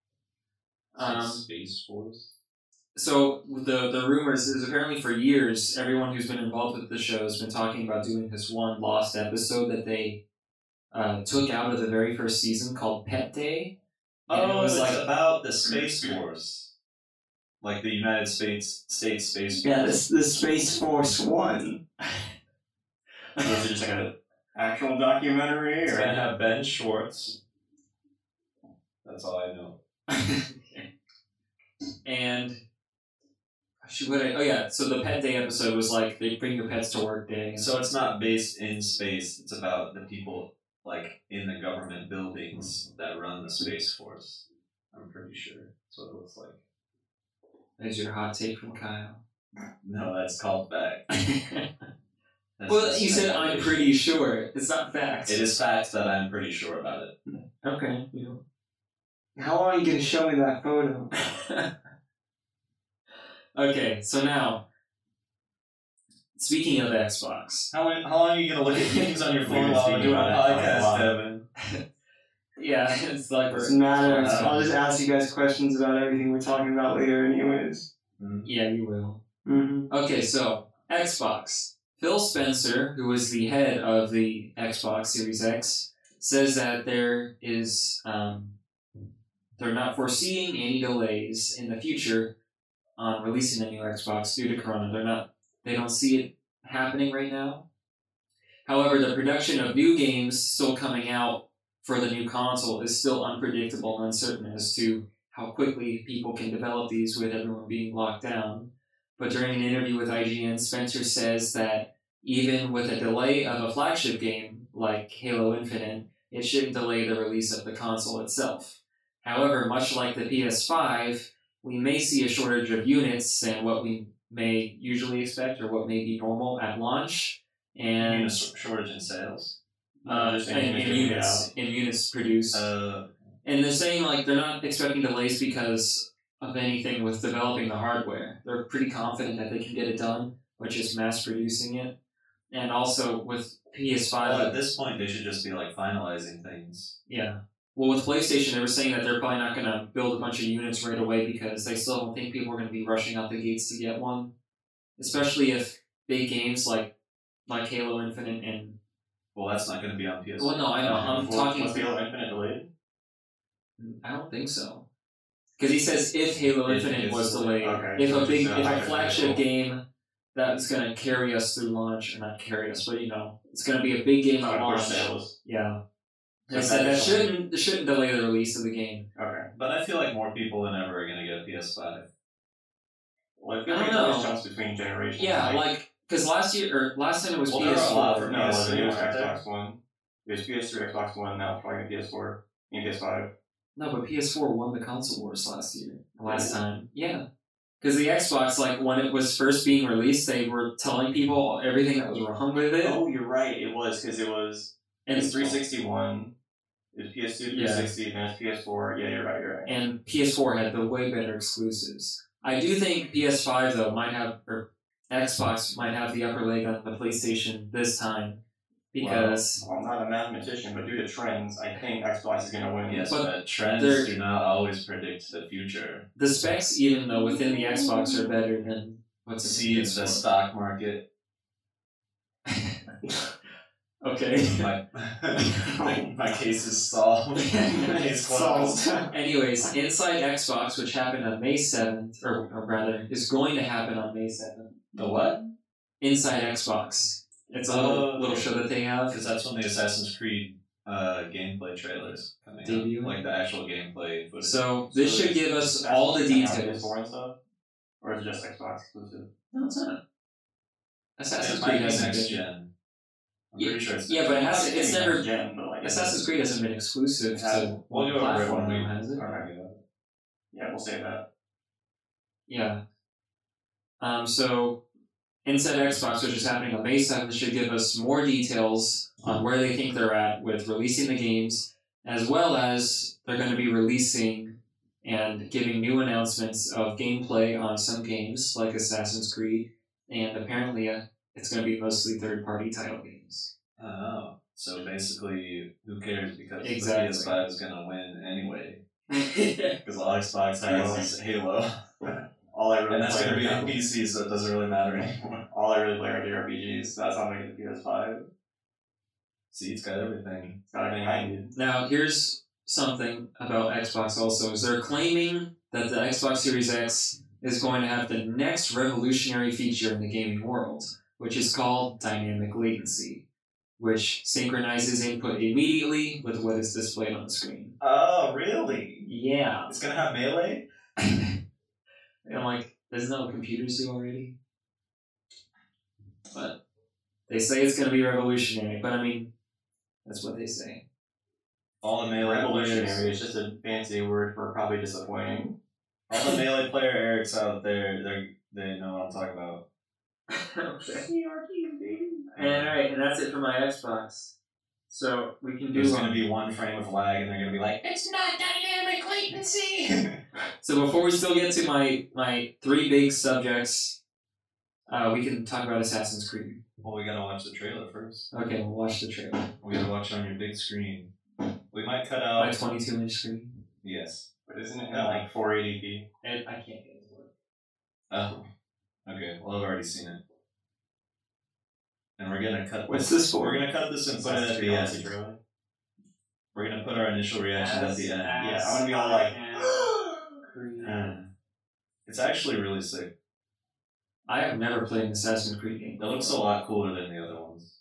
[SPEAKER 3] Space Force.
[SPEAKER 2] So the rumors is apparently for years everyone who's been involved with the show has been talking about doing this one lost episode that they took out of the very first season called Pet Day.
[SPEAKER 3] And it was about the Space Force, like the United States Space Force.
[SPEAKER 4] Yeah, the Space Force 1.
[SPEAKER 1] Was it just like an actual documentary?
[SPEAKER 3] It's
[SPEAKER 1] Or?
[SPEAKER 3] gonna have Ben Schwartz. That's all I know.
[SPEAKER 2] Okay. And so the Pet Day episode was like they bring your pets to work day.
[SPEAKER 3] So it's not based in space. It's about the people like in the government buildings that run the Space Force. I'm pretty sure that's what it looks like.
[SPEAKER 2] There's your hot take from Kyle.
[SPEAKER 3] No, that's called back.
[SPEAKER 2] Well,
[SPEAKER 3] just
[SPEAKER 2] you said I'm
[SPEAKER 3] speculation.
[SPEAKER 2] pretty sure. It's not fact.
[SPEAKER 3] It is fact that I'm pretty sure about it.
[SPEAKER 2] Okay.
[SPEAKER 4] How long are you gonna show me that photo?
[SPEAKER 2] Okay, so now, speaking of Xbox.
[SPEAKER 3] How long are you gonna look at memes on your phone
[SPEAKER 1] been
[SPEAKER 3] while we're
[SPEAKER 1] speaking
[SPEAKER 3] doing a
[SPEAKER 1] about it for a
[SPEAKER 3] podcast,
[SPEAKER 1] while.
[SPEAKER 3] Devin?
[SPEAKER 2] Yeah, it's like
[SPEAKER 4] Doesn't matter.
[SPEAKER 3] Uh,
[SPEAKER 4] I'll just ask you guys questions about everything we're talking about later, anyways.
[SPEAKER 2] Yeah, you will.
[SPEAKER 4] Mm-hmm.
[SPEAKER 2] Okay, so Xbox. Phil Spencer, who was the head of the Xbox Series X, says that there is they're not foreseeing any delays in the future on releasing the new Xbox due to Corona. They don't see it happening right now. However, the production of new games still coming out for the new console is still unpredictable and uncertain as to how quickly people can develop these with everyone being locked down. But during an interview with IGN, Spencer says that even with a delay of a flagship game like Halo Infinite, it shouldn't delay the release of the console itself. However, much like the PS5, we may see a shortage of units than what we may usually expect or what may be normal at launch.
[SPEAKER 3] You mean
[SPEAKER 2] And
[SPEAKER 3] a shortage in sales?
[SPEAKER 1] Just saying
[SPEAKER 2] in units produced. And they're saying like they're not expecting delays because of anything with developing the hardware. They're pretty confident that they can get it done, which is mass producing it. And also with PS5,
[SPEAKER 3] Well, at this point, they should just be like finalizing things.
[SPEAKER 2] yeah. Well, with PlayStation, they were saying that they're probably not going to build a bunch of units right away because they still don't think people are going to be rushing out the gates to get one. Especially if big games like Halo Infinite and...
[SPEAKER 3] Well, that's not going to be on PS.
[SPEAKER 2] Well, no, I know. I'm talking...
[SPEAKER 1] Was Halo Infinite delayed?
[SPEAKER 2] I don't think so. Because he says if Halo
[SPEAKER 3] If
[SPEAKER 2] Infinite
[SPEAKER 3] it's
[SPEAKER 2] was delayed,
[SPEAKER 1] okay,
[SPEAKER 2] if
[SPEAKER 1] so
[SPEAKER 2] a
[SPEAKER 1] it's a
[SPEAKER 2] flagship
[SPEAKER 1] hypothetical.
[SPEAKER 2] game that's going to carry us through launch, or not carry us, but it's going to be a big game at
[SPEAKER 1] Of course,
[SPEAKER 2] launch.
[SPEAKER 1] sales.
[SPEAKER 2] Yeah.
[SPEAKER 1] So
[SPEAKER 2] They said that
[SPEAKER 1] that's fine.
[SPEAKER 2] shouldn't delay the release of the game.
[SPEAKER 1] Okay.
[SPEAKER 3] But I feel like more people than ever are going to get a PS5.
[SPEAKER 1] Well, I feel
[SPEAKER 2] I
[SPEAKER 1] like
[SPEAKER 2] don't
[SPEAKER 1] it always
[SPEAKER 2] know.
[SPEAKER 1] jumps between generations.
[SPEAKER 2] Yeah, because last time it was
[SPEAKER 3] Well, there are a lot
[SPEAKER 2] PS4.
[SPEAKER 3] for
[SPEAKER 1] No, it wasn't. It was
[SPEAKER 3] PS3, aren't there?
[SPEAKER 1] Xbox One. It was PS3, Xbox One, now it's probably PS4, and PS5.
[SPEAKER 2] No, but PS4 won the console wars last time. Yeah. Because the Xbox, when it was first being released, they were telling people everything that was wrong with it.
[SPEAKER 1] Oh, you're right. It was, because it was
[SPEAKER 2] and
[SPEAKER 1] it's 361, it was PS2, 360, then it's PS4. Yeah, you're right.
[SPEAKER 2] And PS4 had the way better exclusives. I do think PS5 though or Xbox might have the upper leg on the PlayStation this time because
[SPEAKER 1] Well, I'm not a mathematician, but due to trends, I think Xbox is going to win.
[SPEAKER 3] Yes,
[SPEAKER 2] But
[SPEAKER 3] but trends
[SPEAKER 2] they're-
[SPEAKER 3] do not always predict the future.
[SPEAKER 2] the specs, even though within the Xbox, are better than what's in
[SPEAKER 3] See, it's the
[SPEAKER 2] PS4.
[SPEAKER 3] stock market.
[SPEAKER 2] Okay.
[SPEAKER 3] My case is solved. Case closed.
[SPEAKER 2] Anyways, Inside Xbox, which happened on May 7th, or rather, is going to happen on May 7th.
[SPEAKER 3] The what?
[SPEAKER 2] Inside Xbox. It's a
[SPEAKER 3] Oh,
[SPEAKER 2] little show that they have.
[SPEAKER 3] Because that's when the Assassin's Creed gameplay trailers coming
[SPEAKER 2] Debut.
[SPEAKER 3] out. Like the actual gameplay footage.
[SPEAKER 2] So this should give us
[SPEAKER 1] That's
[SPEAKER 2] all the
[SPEAKER 1] coming out
[SPEAKER 2] details.
[SPEAKER 1] PS4 and stuff? Or is it just Xbox exclusive?
[SPEAKER 2] No, it's not. Assassin's
[SPEAKER 3] it
[SPEAKER 2] Creed
[SPEAKER 3] might be
[SPEAKER 2] hasn't
[SPEAKER 3] next
[SPEAKER 2] been.
[SPEAKER 3] gen. I'm pretty sure it's
[SPEAKER 2] Yeah,
[SPEAKER 3] next
[SPEAKER 2] but it
[SPEAKER 3] gen.
[SPEAKER 2] has. It's never.
[SPEAKER 1] Gen, but like
[SPEAKER 2] Assassin's Creed hasn't been exclusive
[SPEAKER 1] It hasn't.
[SPEAKER 2] to
[SPEAKER 3] We'll
[SPEAKER 2] one
[SPEAKER 3] go over it
[SPEAKER 2] platform,
[SPEAKER 3] when we
[SPEAKER 2] though, has it?
[SPEAKER 1] Alright. Yeah, we'll say that.
[SPEAKER 2] Yeah. So, Inside Xbox, which is happening on May 7th, should give us more details on where they think they're at with releasing the games, as well as they're going to be releasing and giving new announcements of gameplay on some games, like Assassin's Creed, and apparently it's going to be mostly third-party title games.
[SPEAKER 3] Oh, so basically, who cares? Because
[SPEAKER 2] Exactly.
[SPEAKER 3] the PS5 is going to win anyway. Because all Xbox has is Halo.
[SPEAKER 1] All I really
[SPEAKER 3] And that's
[SPEAKER 1] play
[SPEAKER 3] going to be
[SPEAKER 1] are-
[SPEAKER 3] on PC, so it doesn't really matter anymore.
[SPEAKER 1] All I really play are JRPGs. That's how I get the PS5.
[SPEAKER 3] See, it's got everything.
[SPEAKER 1] It's got everything I need.
[SPEAKER 2] Now, here's something about Xbox also, is they're claiming that the Xbox Series X is going to have the next revolutionary feature in the gaming world, which is called dynamic latency, which synchronizes input immediately with what is displayed on the screen.
[SPEAKER 3] Oh, really?
[SPEAKER 2] Yeah.
[SPEAKER 3] It's going to have Melee?
[SPEAKER 2] And I'm like, isn't that what computers do already? But they say it's going to be revolutionary, but I mean, that's what they say.
[SPEAKER 3] All the Melee
[SPEAKER 1] Revolutionary
[SPEAKER 3] players,
[SPEAKER 1] is just a fancy word for probably disappointing.
[SPEAKER 3] all the Melee player Erics out there, they know what I'm talking about.
[SPEAKER 2] Okay. And alright, and that's it for my Xbox. So we can do
[SPEAKER 3] There's going to be one frame of lag, and they're going to be like, "It's not dynamic latency."
[SPEAKER 2] So before we still get to my three big subjects, we can talk about Assassin's Creed.
[SPEAKER 3] Well, we got to watch the trailer first.
[SPEAKER 2] Okay, we'll watch the trailer.
[SPEAKER 3] We got to watch it on your big screen. We might cut
[SPEAKER 2] My
[SPEAKER 3] out.
[SPEAKER 2] 22-inch screen.
[SPEAKER 3] Yes.
[SPEAKER 1] But isn't it in
[SPEAKER 3] No.
[SPEAKER 1] like 480p?
[SPEAKER 2] And I can't get it to work.
[SPEAKER 3] Oh. Okay. Well, I've already seen it. And we're gonna cut.
[SPEAKER 4] What's this for?
[SPEAKER 3] We're gonna cut this and put it at the end.
[SPEAKER 1] Really?
[SPEAKER 3] We're gonna put our initial reactions at the end.
[SPEAKER 1] Yeah, I want to be all like.
[SPEAKER 3] It's actually really sick.
[SPEAKER 2] I have never played an Assassin's Creed game.
[SPEAKER 3] It looks a lot cooler than the other ones.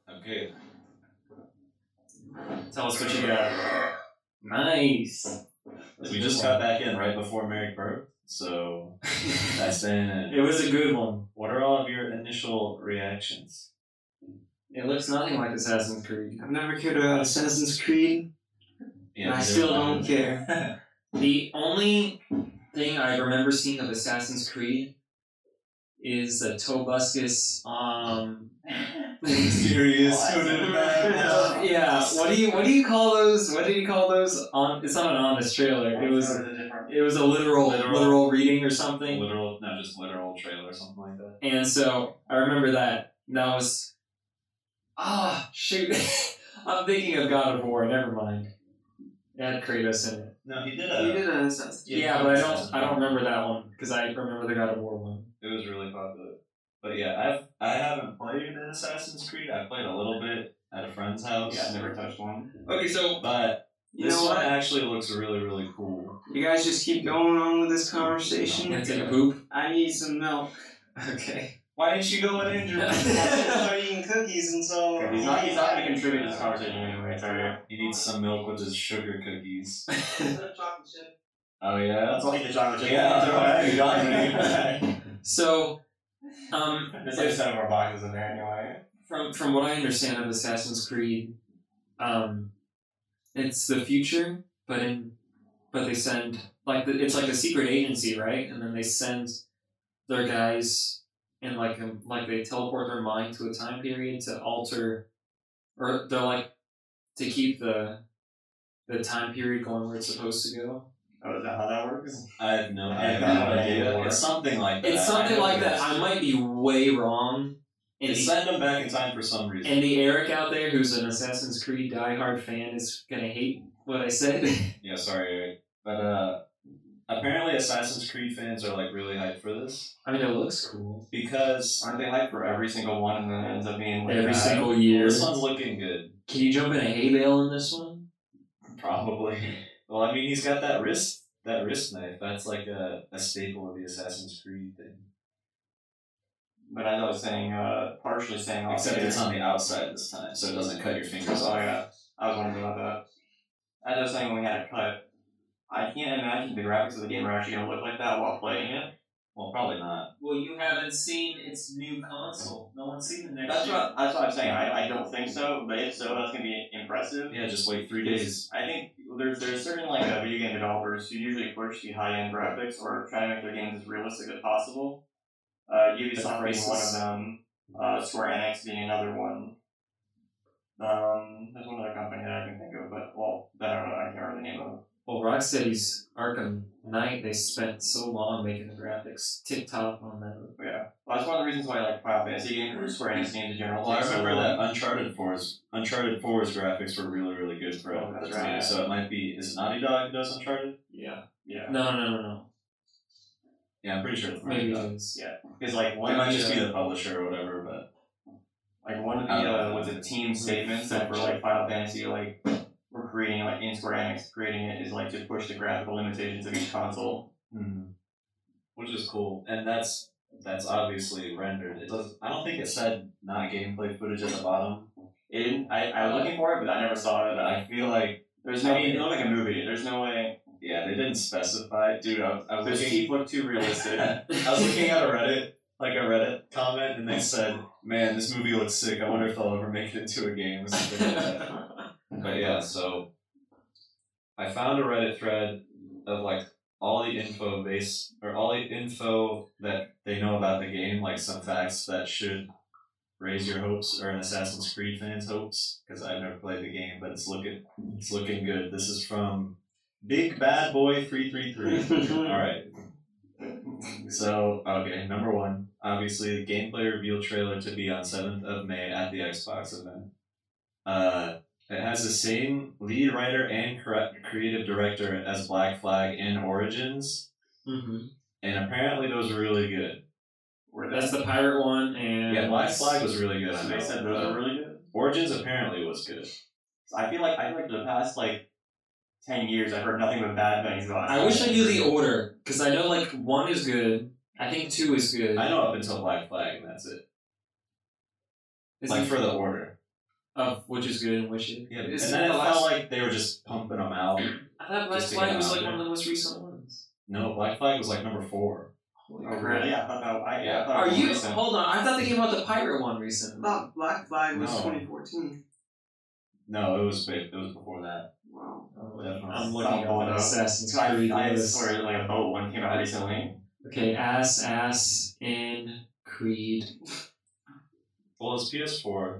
[SPEAKER 3] Okay.
[SPEAKER 2] Tell us what you got. Nice.
[SPEAKER 3] We just got back in right before Merrick birth, so that's been
[SPEAKER 2] It was a good one.
[SPEAKER 3] What are all of your initial reactions?
[SPEAKER 2] It looks nothing like Assassin's Creed.
[SPEAKER 4] I've never cared about Assassin's Creed, and I still don't care.
[SPEAKER 2] The only thing I remember seeing of Assassin's Creed is the Tobuscus.
[SPEAKER 3] Serious.
[SPEAKER 2] Yeah. What do you call those? What did you call those? It's not an honest trailer. It was a literal reading or something.
[SPEAKER 3] Just literal trailer or something like that.
[SPEAKER 2] And so I remember that. And that was shoot. I'm thinking of God of War. Never mind. It had Kratos in it.
[SPEAKER 3] No, he did
[SPEAKER 4] He did an Assassin's Creed.
[SPEAKER 2] Yeah, but I don't remember that one because I remember the God of War one.
[SPEAKER 3] It was really popular. But yeah, I haven't played an Assassin's Creed. I played a little bit at a friend's house.
[SPEAKER 1] Yeah, I've never touched one.
[SPEAKER 2] Okay, so
[SPEAKER 3] But
[SPEAKER 4] You
[SPEAKER 3] this
[SPEAKER 4] know
[SPEAKER 3] one
[SPEAKER 4] what?
[SPEAKER 3] actually looks really, really cool.
[SPEAKER 4] You guys just keep going on with this
[SPEAKER 2] I'm
[SPEAKER 4] conversation.
[SPEAKER 2] gonna take a poop.
[SPEAKER 4] I need some milk.
[SPEAKER 2] Okay.
[SPEAKER 3] Why didn't you go in and
[SPEAKER 4] I'm eating cookies and so.
[SPEAKER 1] He's not going to contribute to this conversation anyway, it's alright.
[SPEAKER 3] He needs some milk with his sugar cookies.
[SPEAKER 4] Chocolate chip.
[SPEAKER 3] Oh yeah?
[SPEAKER 1] That's all the chocolate chip.
[SPEAKER 3] you got me.
[SPEAKER 2] So,
[SPEAKER 1] There's like 7 more boxes in there anyway.
[SPEAKER 2] from what I understand of Assassin's Creed, it's the future, but they send it's like a secret agency, right? And then they send their guys and like they teleport their mind to a time period to alter, or they're like to keep the time period going where it's supposed to go.
[SPEAKER 1] Oh, is that how that works?
[SPEAKER 3] I have no
[SPEAKER 1] idea.
[SPEAKER 3] idea. It's something like that.
[SPEAKER 2] It's something like that. I might be way wrong.
[SPEAKER 3] They send them back in time for some reason.
[SPEAKER 2] And the Eric out there, who's an Assassin's Creed diehard fan, is gonna hate what I said.
[SPEAKER 3] Yeah, sorry, Eric. But apparently Assassin's Creed fans are like really hyped for this
[SPEAKER 2] I mean, it looks cool.
[SPEAKER 3] because
[SPEAKER 1] Aren't they hyped for every single one and then it ends up being like
[SPEAKER 2] Every
[SPEAKER 1] that?
[SPEAKER 2] single year.
[SPEAKER 3] this one's looking good.
[SPEAKER 2] Can you jump in a hay bale in this one?
[SPEAKER 3] Probably. Well, I mean, he's got that wrist knife. That's like a staple of the Assassin's Creed thing.
[SPEAKER 1] But as I was saying, partially saying off
[SPEAKER 3] Except
[SPEAKER 1] here-
[SPEAKER 3] it's on the outside this time, so it doesn't cut your fingers
[SPEAKER 1] Oh
[SPEAKER 3] off.
[SPEAKER 1] yeah, I was wondering about that. As I was saying when we had it cut, I can't imagine the graphics of the game are actually going to look like that while playing it.
[SPEAKER 3] Well, probably not.
[SPEAKER 2] Well, you haven't seen its new console. No one's seen the next
[SPEAKER 1] That's what I'm saying. I don't think so, but if so, that's going to be impressive.
[SPEAKER 3] Yeah, just wait 3 days.
[SPEAKER 1] I think there's certain like video game developers who usually push the high-end graphics or try to make their games as realistic as possible. Ubisoft being one of them, Square Enix being another one. There's one other company that I can think of, but that I can't remember the name of.
[SPEAKER 2] Well, Rocksteady's Arkham Knight, they spent so long making the graphics tip-top on that.
[SPEAKER 1] Yeah, well, that's one of the reasons why I like Final Fantasy games or Square Enix games in general.
[SPEAKER 3] Well, I
[SPEAKER 1] take so
[SPEAKER 3] remember
[SPEAKER 1] long.
[SPEAKER 3] that Uncharted 4's graphics were really, really good for
[SPEAKER 1] Oh, that's
[SPEAKER 3] it.
[SPEAKER 1] right.
[SPEAKER 3] So it might be, is it Naughty Dog who does Uncharted?
[SPEAKER 2] Yeah.
[SPEAKER 1] Yeah,
[SPEAKER 2] No.
[SPEAKER 3] Yeah, I'm pretty sure it's Naughty
[SPEAKER 2] Maybe
[SPEAKER 3] Dog.
[SPEAKER 2] it is.
[SPEAKER 1] because like
[SPEAKER 3] It
[SPEAKER 1] one
[SPEAKER 3] might
[SPEAKER 1] of
[SPEAKER 3] just
[SPEAKER 1] the
[SPEAKER 3] be the publisher or whatever, but
[SPEAKER 1] like one of
[SPEAKER 3] I don't
[SPEAKER 1] the
[SPEAKER 3] know.
[SPEAKER 1] was it team statements that for like Final Fantasy like we're creating like in Square Enix creating it is like to push the graphical limitations of each console.
[SPEAKER 3] which is cool. And that's obviously rendered. It does. I don't think it said not gameplay footage at the bottom.
[SPEAKER 1] It didn't, I was looking for it, but I never saw it.
[SPEAKER 3] But I feel like
[SPEAKER 1] There's no,
[SPEAKER 3] I mean-
[SPEAKER 1] it looked like a movie. There's no way.
[SPEAKER 3] yeah, they didn't specify. Dude, I was
[SPEAKER 1] The
[SPEAKER 3] looking.
[SPEAKER 1] sheep looked too realistic.
[SPEAKER 3] I was looking at a Reddit comment, and they said, "Man, this movie looks sick. I wonder if they'll ever make it into a game or something like that." But yeah, so I found a Reddit thread of like all the info that they know about the game, like some facts that should raise your hopes or an Assassin's Creed fan's hopes, because I've never played the game, but it's looking good. This is from Big Bad Boy 333. All right. So, okay, number 1, obviously, gameplay reveal trailer to be on 7th of May at the Xbox event. It has the same lead writer and creative director as Black Flag and Origins,
[SPEAKER 2] Mm-hmm.
[SPEAKER 3] and apparently those are really good.
[SPEAKER 2] That's the pirate one, and
[SPEAKER 3] Yeah, Black Flag was really good.
[SPEAKER 1] So they said those are really good.
[SPEAKER 3] Origins apparently was good.
[SPEAKER 1] I feel like for the past like 10 years I've heard nothing but bad things about.
[SPEAKER 2] I wish I knew the order because I know like 1 is good. I think 2 is good.
[SPEAKER 3] I know up until Black Flag, and that's it.
[SPEAKER 2] Is
[SPEAKER 3] Like
[SPEAKER 2] it-
[SPEAKER 3] for the order.
[SPEAKER 2] of which is good and which is.
[SPEAKER 3] Yeah, and
[SPEAKER 2] Isn't
[SPEAKER 3] then it
[SPEAKER 2] the
[SPEAKER 3] felt
[SPEAKER 2] last?
[SPEAKER 3] like they were just pumping them out.
[SPEAKER 2] I thought Black
[SPEAKER 3] just to
[SPEAKER 2] Flag
[SPEAKER 3] get
[SPEAKER 2] was
[SPEAKER 3] out
[SPEAKER 2] like
[SPEAKER 3] there.
[SPEAKER 2] one of the most recent ones.
[SPEAKER 3] No, Black Flag was like number 4.
[SPEAKER 2] Holy
[SPEAKER 1] Oh,
[SPEAKER 2] crap.
[SPEAKER 1] really? I thought that. I thought
[SPEAKER 2] Are
[SPEAKER 1] it was
[SPEAKER 2] you?
[SPEAKER 1] recent.
[SPEAKER 2] Hold on. I thought they came out the pirate one recently.
[SPEAKER 4] I thought Black Flag was
[SPEAKER 3] No.
[SPEAKER 4] 2014.
[SPEAKER 3] No, it was before that.
[SPEAKER 4] Wow.
[SPEAKER 3] Definitely.
[SPEAKER 2] I'm looking
[SPEAKER 1] I'll pull
[SPEAKER 2] up
[SPEAKER 1] it
[SPEAKER 2] an
[SPEAKER 1] up.
[SPEAKER 2] Assassin's
[SPEAKER 1] I
[SPEAKER 2] Creed list.
[SPEAKER 1] swear, like a boat one came out recently.
[SPEAKER 2] Okay, ass in Creed.
[SPEAKER 3] Well, it's PS4.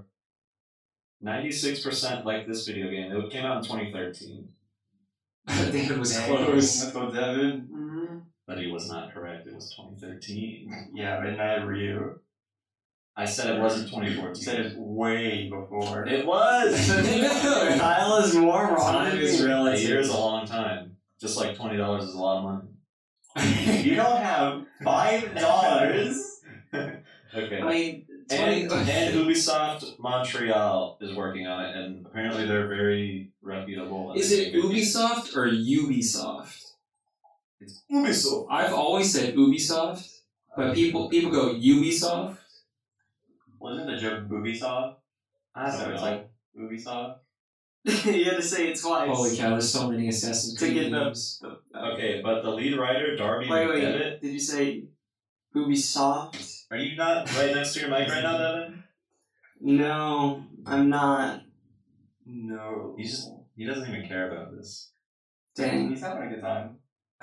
[SPEAKER 3] 96% like this video game. It came out in 2013.
[SPEAKER 2] David was
[SPEAKER 1] Dang,
[SPEAKER 2] close.
[SPEAKER 1] Let's go, Devin.
[SPEAKER 4] Mm-hmm.
[SPEAKER 3] But he was not correct. It was 2013.
[SPEAKER 1] Yeah, Midnight Ryu.
[SPEAKER 3] I said it wasn't
[SPEAKER 1] You
[SPEAKER 3] 2014.
[SPEAKER 1] said it's way before.
[SPEAKER 3] It was!
[SPEAKER 4] Kyle is more wrong
[SPEAKER 2] Time
[SPEAKER 4] than
[SPEAKER 2] is
[SPEAKER 4] me.
[SPEAKER 3] A
[SPEAKER 2] relative.
[SPEAKER 3] year is a long time. Just like $20 is a lot of money.
[SPEAKER 1] You don't have $5.
[SPEAKER 3] Okay.
[SPEAKER 2] I mean,
[SPEAKER 3] And
[SPEAKER 2] 20
[SPEAKER 3] Ubisoft Montreal is working on it, and apparently they're very reputable. and
[SPEAKER 2] Is
[SPEAKER 3] they
[SPEAKER 2] it
[SPEAKER 3] make good games.
[SPEAKER 2] Ubisoft or Ubisoft?
[SPEAKER 3] It's Ubisoft.
[SPEAKER 2] I've always said Ubisoft, but people go Ubisoft.
[SPEAKER 1] Wasn't the joke Ubisoft?
[SPEAKER 3] I
[SPEAKER 1] So
[SPEAKER 3] don't
[SPEAKER 1] it's
[SPEAKER 3] know.
[SPEAKER 1] like Ubisoft.
[SPEAKER 4] You had to say it twice.
[SPEAKER 2] Holy cow! There's so many Assassin's
[SPEAKER 4] To
[SPEAKER 2] Creed
[SPEAKER 4] get the-
[SPEAKER 2] games.
[SPEAKER 3] Okay, but the lead writer, Darby
[SPEAKER 4] Wait,
[SPEAKER 3] McDevitt,
[SPEAKER 4] did you say Ubisoft?
[SPEAKER 3] are you not right next to your mic right now, Devin?
[SPEAKER 4] No, I'm not.
[SPEAKER 1] No.
[SPEAKER 3] He doesn't even care about this.
[SPEAKER 4] Dang.
[SPEAKER 1] He's having a good time.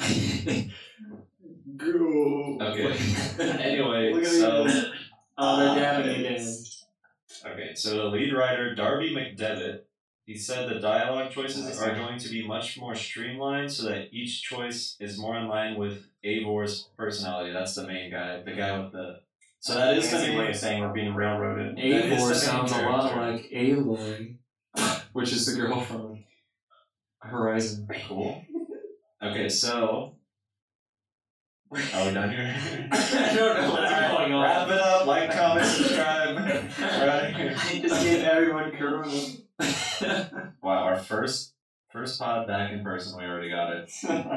[SPEAKER 2] Go.
[SPEAKER 3] Okay. Anyway,
[SPEAKER 1] Look at
[SPEAKER 3] so
[SPEAKER 1] me.
[SPEAKER 2] Oh, they're dabbing again.
[SPEAKER 3] okay, so the lead writer, Darby McDevitt, he said the dialogue choices are going to be much more streamlined so that each choice is more in line with Eivor's personality. That's the main guy, the guy with the. So that is going
[SPEAKER 1] fancy
[SPEAKER 3] to
[SPEAKER 1] way
[SPEAKER 3] be.
[SPEAKER 1] of saying we're being railroaded.
[SPEAKER 3] That is the
[SPEAKER 2] Eivor
[SPEAKER 3] main
[SPEAKER 2] sounds a lot
[SPEAKER 3] character.
[SPEAKER 2] like Aloy, which is the girl from Horizon.
[SPEAKER 3] Cool. Okay, so. Are we done here?
[SPEAKER 2] I don't know what's going on.
[SPEAKER 3] Wrap it up. Like, comment, subscribe. Right.
[SPEAKER 4] He just gave everyone Corona.
[SPEAKER 3] Wow, our first pod back in person. We already got it.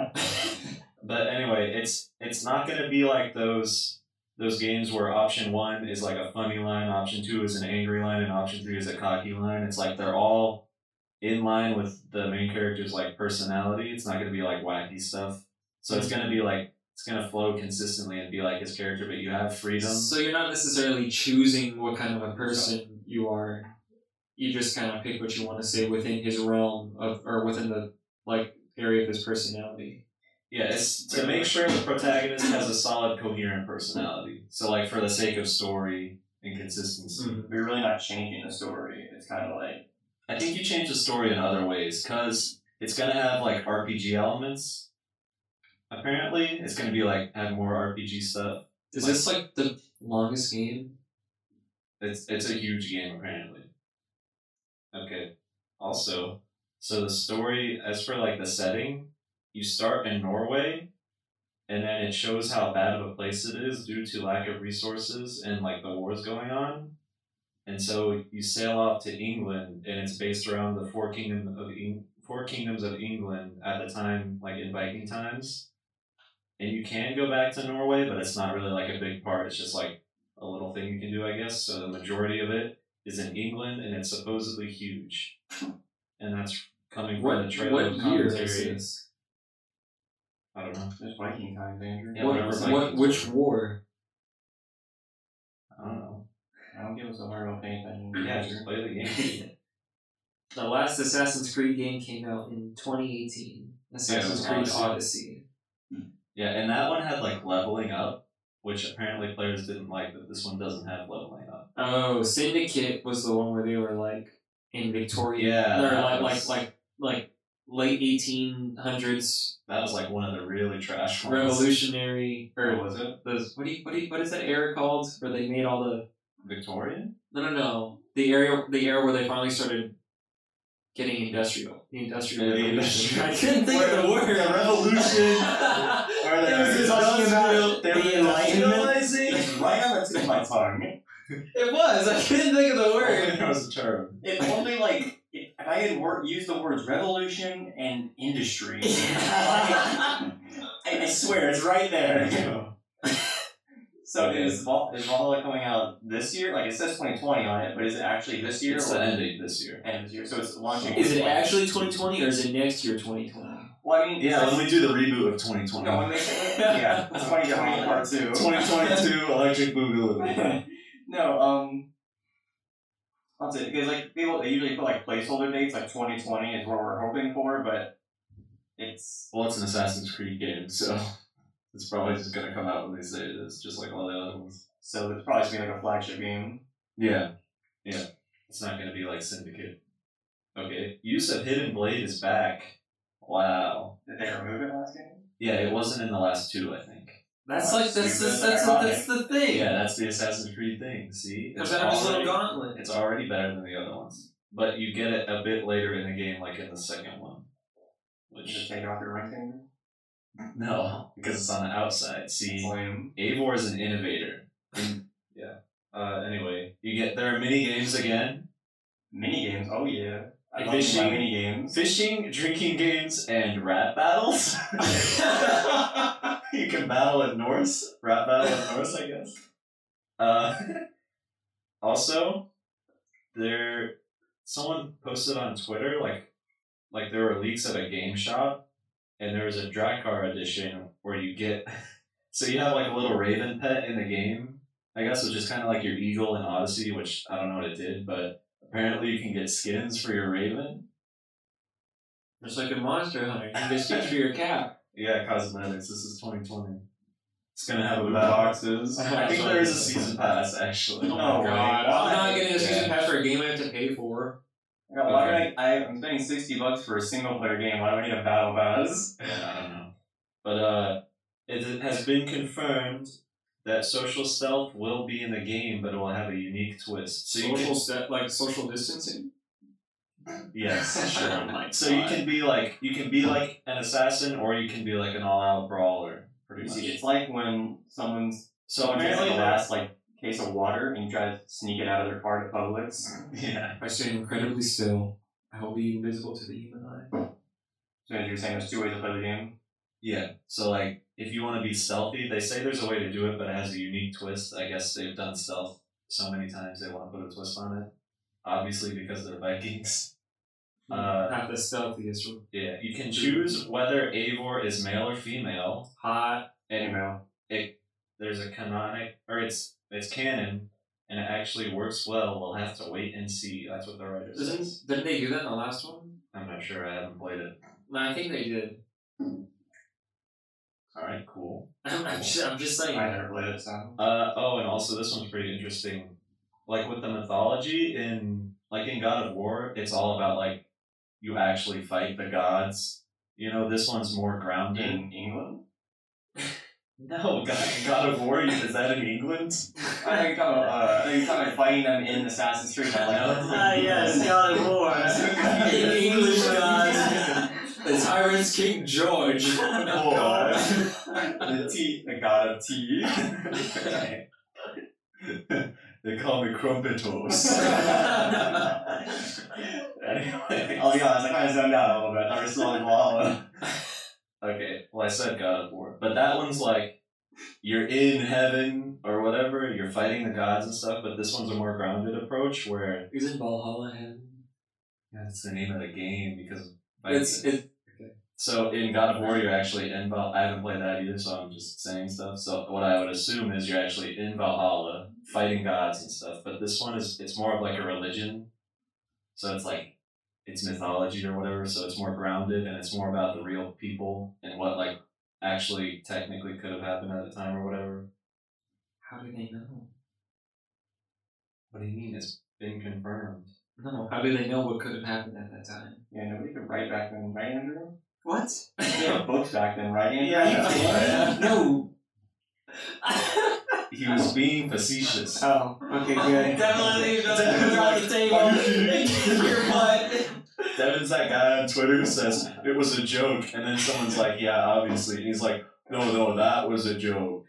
[SPEAKER 3] But anyway, it's not gonna be like those games where option 1 is like a funny line, option 2 is an angry line, and option 3 is a cocky line. It's like they're all in line with the main character's like personality. It's not gonna be like wacky stuff. So it's gonna be like it's gonna flow consistently and be like his character, but you have freedom.
[SPEAKER 2] So you're not necessarily choosing what kind of a person you are. You just kind of pick what you want to say within his realm of, or within the like area of his personality.
[SPEAKER 3] Yeah, it's to make sure the protagonist has a solid, coherent personality. So like for the sake of story and consistency.
[SPEAKER 1] We're really not changing the story. It's kind of like
[SPEAKER 3] I think you change the story in other ways because it's gonna have like RPG elements. Apparently, it's gonna be like have more RPG stuff.
[SPEAKER 2] Is this like the longest game?
[SPEAKER 3] It's a huge game apparently. Okay. Also, so the story as for like the setting, you start in Norway, and then it shows how bad of a place it is due to lack of resources and like the wars going on. And so you sail off to England, and it's based around the four kingdoms of England at the time, like in Viking times. And you can go back to Norway, but it's not really like a big part. It's just like a little thing you can do, I guess. So the majority of it is in England, and it's supposedly huge. And that's coming from the trailer
[SPEAKER 2] What year is
[SPEAKER 3] commentary.
[SPEAKER 2] this?
[SPEAKER 3] I don't know.
[SPEAKER 1] there's Viking times, Andrew.
[SPEAKER 3] Yeah, whatever
[SPEAKER 2] What,
[SPEAKER 3] Vikings
[SPEAKER 2] which
[SPEAKER 3] were.
[SPEAKER 2] war?
[SPEAKER 3] I don't know.
[SPEAKER 1] I don't give us a hard old anything.
[SPEAKER 3] Yeah, just play the game.
[SPEAKER 2] The last Assassin's Creed game came out in 2018. Assassin's Creed
[SPEAKER 3] Odyssey.
[SPEAKER 2] Odyssey.
[SPEAKER 3] Yeah, and that one had like leveling up, which apparently players didn't like, but this one doesn't have leveling up.
[SPEAKER 2] Oh, Syndicate was the one where they were like in Victorian,
[SPEAKER 3] Yeah,
[SPEAKER 2] or
[SPEAKER 3] that
[SPEAKER 2] like
[SPEAKER 3] was-
[SPEAKER 2] like late 1800s
[SPEAKER 3] That was like one of the really trash ones.
[SPEAKER 2] revolutionary,
[SPEAKER 1] Or
[SPEAKER 2] or
[SPEAKER 1] was it?
[SPEAKER 2] those what is that era called where they made all the
[SPEAKER 3] Victorian?
[SPEAKER 2] no the era where they finally started getting industrial, the industrial
[SPEAKER 3] Yeah, the
[SPEAKER 2] revolution.
[SPEAKER 3] industrial-
[SPEAKER 2] I couldn't think of the word.
[SPEAKER 3] The revolution. Or
[SPEAKER 4] It was just talking about the Enlightenment.
[SPEAKER 1] It's right on the tip of my tongue.
[SPEAKER 2] It was. I couldn't think of the word.
[SPEAKER 3] That was the term.
[SPEAKER 1] If only like if I had used the words revolution and industry. I swear it's right there. So
[SPEAKER 3] Okay.
[SPEAKER 1] is Valhalla coming out this year? Like it says 2020 on it, but is it actually this year?
[SPEAKER 3] It's
[SPEAKER 1] or
[SPEAKER 3] the ending this year.
[SPEAKER 1] end of this year? So it's launching.
[SPEAKER 2] Is it actually 2020 or is it next year 2020?
[SPEAKER 1] Well, I mean,
[SPEAKER 3] Yeah, when we do the reboot of 2020.
[SPEAKER 1] no, when they say yeah, 2020 part 2.
[SPEAKER 3] 2022 Electric Boogaloo.
[SPEAKER 1] No, that's it. Because like people, they usually put like placeholder dates, like 2020 is what we're hoping for, but it's
[SPEAKER 3] Well, it's an Assassin's Creed game, so it's probably just gonna come out when they say it is, just like all the other ones.
[SPEAKER 1] so it's probably just gonna be like a flagship game.
[SPEAKER 3] Yeah. It's not gonna be like Syndicate. Okay. Use of Hidden Blade is back. Wow.
[SPEAKER 1] Did they remove it last game?
[SPEAKER 3] Yeah, it wasn't in the last two, I think.
[SPEAKER 2] That's
[SPEAKER 1] That's
[SPEAKER 2] that's the thing.
[SPEAKER 3] Yeah, that's the Assassin's Creed thing. See,
[SPEAKER 2] Because that was a little
[SPEAKER 3] already,
[SPEAKER 2] gauntlet.
[SPEAKER 3] it's already better than the other ones, but you get it a bit later in the game, like in the second one.
[SPEAKER 1] Did you
[SPEAKER 3] Which
[SPEAKER 1] take off your ring finger?
[SPEAKER 3] no, because it's on the outside. See,
[SPEAKER 1] Lame.
[SPEAKER 3] Eivor is an innovator. Yeah. Anyway, there are mini games again.
[SPEAKER 1] Mini games, oh yeah. I
[SPEAKER 3] Like
[SPEAKER 1] love
[SPEAKER 3] fishing.
[SPEAKER 1] my mini games.
[SPEAKER 3] Fishing, drinking games, and rap battles. You can battle in Norse. Rap battle in Norse, I guess. Also, someone posted on Twitter like there were leaks at a game shop, and there was a Drakkar edition where you get so you have like a little raven pet in the game, I guess, which is kind of like your eagle in Odyssey, which I don't know what it did, but apparently you can get skins for your raven.
[SPEAKER 2] It's like a Monster Hunter. You can get skins for your cap.
[SPEAKER 3] Yeah, cosmetics. This is 2020. It's gonna have
[SPEAKER 1] Loot
[SPEAKER 3] a battle.
[SPEAKER 1] boxes.
[SPEAKER 3] I think there is a season pass actually.
[SPEAKER 1] Oh
[SPEAKER 2] God.
[SPEAKER 1] my
[SPEAKER 2] I'm not
[SPEAKER 1] God.
[SPEAKER 2] getting a season
[SPEAKER 3] Yeah.
[SPEAKER 2] pass for a game I have to pay for.
[SPEAKER 1] Yeah, why would I'm spending $60 for a single player game. Why do I need a battle pass?
[SPEAKER 3] Yeah, I don't know. But it has been confirmed that social stealth will be in the game, but it will have a unique twist. So you can,
[SPEAKER 2] like social distancing.
[SPEAKER 3] yes, sure.
[SPEAKER 2] Oh my
[SPEAKER 3] So you
[SPEAKER 2] God.
[SPEAKER 3] can be like an assassin, or you can be like an all-out brawler, pretty much.
[SPEAKER 1] It's like when someone's
[SPEAKER 3] So
[SPEAKER 1] someone takes
[SPEAKER 3] apparently,
[SPEAKER 1] like the last like case of water and you try to sneak it out of their car to Publix.
[SPEAKER 3] yeah,
[SPEAKER 2] If I stay incredibly still, I will be invisible to the human eye.
[SPEAKER 1] So as you're saying, there's two ways to play the game.
[SPEAKER 3] yeah. So like, if you want to be stealthy, they say there's a way to do it, but it has a unique twist. I guess they've done stealth so many times they want to put a twist on it. Obviously, because they're Vikings.
[SPEAKER 2] Not the stealthiest.
[SPEAKER 3] Yeah, you can choose whether Eivor is male or female,
[SPEAKER 2] Hot.
[SPEAKER 3] and
[SPEAKER 1] Email.
[SPEAKER 3] there's a canonic, or it's canon, and it actually works well. We'll have to wait and see. That's what the writer says.
[SPEAKER 2] Didn't they do that in the last one?
[SPEAKER 3] I'm not sure. I haven't played it.
[SPEAKER 2] No, I think they did.
[SPEAKER 3] All right, cool.
[SPEAKER 2] I'm just saying.
[SPEAKER 1] I never played it, so.
[SPEAKER 3] Oh, and also this one's pretty interesting. Like with the mythology in God of War, it's all about like you actually fight the gods. You know, this one's more grounded.
[SPEAKER 1] In England?
[SPEAKER 3] No, God of War, is that in England?
[SPEAKER 1] I think you're talking about fighting them in Assassin's Creed. Not like,
[SPEAKER 4] Yes, God of War.
[SPEAKER 2] English gods. The tyrant's King George.
[SPEAKER 1] the god of tea.
[SPEAKER 3] They call me Crumpetos. Anyway.
[SPEAKER 1] I'll be honest, I kind of zoned out a little bit. I thought we were still in Valhalla.
[SPEAKER 3] Okay, well I said God of War, but that one's like you're in heaven or whatever, you're fighting the gods and stuff. But this one's a more grounded approach where
[SPEAKER 2] Isn't Valhalla heaven?
[SPEAKER 3] that's the name of the game because
[SPEAKER 2] It's
[SPEAKER 3] so in God of War you're actually in I haven't played that either, so I'm just saying stuff. So what I would assume is you're actually in Valhalla fighting gods and stuff. But this one it's more of like a religion, so it's like it's mythology or whatever, so it's more grounded and it's more about the real people and what like actually technically could have happened at the time or whatever.
[SPEAKER 2] How do they know?
[SPEAKER 3] What do you mean? It's been confirmed.
[SPEAKER 2] No, how do they know what could have happened at that time?
[SPEAKER 1] Yeah, nobody could write back then, right, Andrew?
[SPEAKER 4] What?
[SPEAKER 1] They had books back then, right, Andrew?
[SPEAKER 4] Yeah.
[SPEAKER 2] No.
[SPEAKER 3] He was being facetious.
[SPEAKER 4] Oh, okay, good.
[SPEAKER 2] Definitely put on the table. Your butt.
[SPEAKER 3] Devin's that guy on Twitter who says it was a joke, and then someone's like, "Yeah, obviously," and he's like, "No, that was a joke."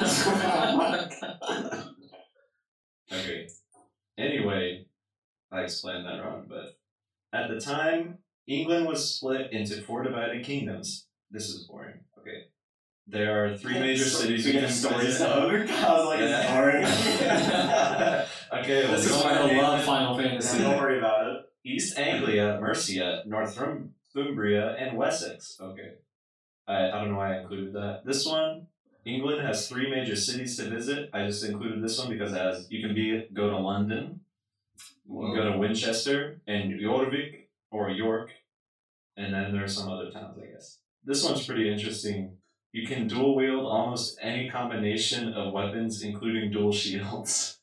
[SPEAKER 3] Okay. Anyway, I explained that wrong, but at the time, England was split into 4 divided kingdoms. This is boring. Okay. There are 3 major cities
[SPEAKER 1] We
[SPEAKER 3] you
[SPEAKER 1] get
[SPEAKER 3] can
[SPEAKER 1] a story
[SPEAKER 3] visit.
[SPEAKER 1] sub. I was like, a story.
[SPEAKER 3] Okay, well,
[SPEAKER 2] This is why I love Final Fantasy.
[SPEAKER 1] Don't worry about it.
[SPEAKER 3] East Anglia, Mercia, Northumbria, and Wessex. Okay. I don't know why I included that. This one, England has 3 major cities to visit. I just included this one because you can go to London, you can go to Winchester, and Jorvik, or York, and then there are some other towns, I guess. This one's pretty interesting. You can dual wield almost any combination of weapons, including dual shields.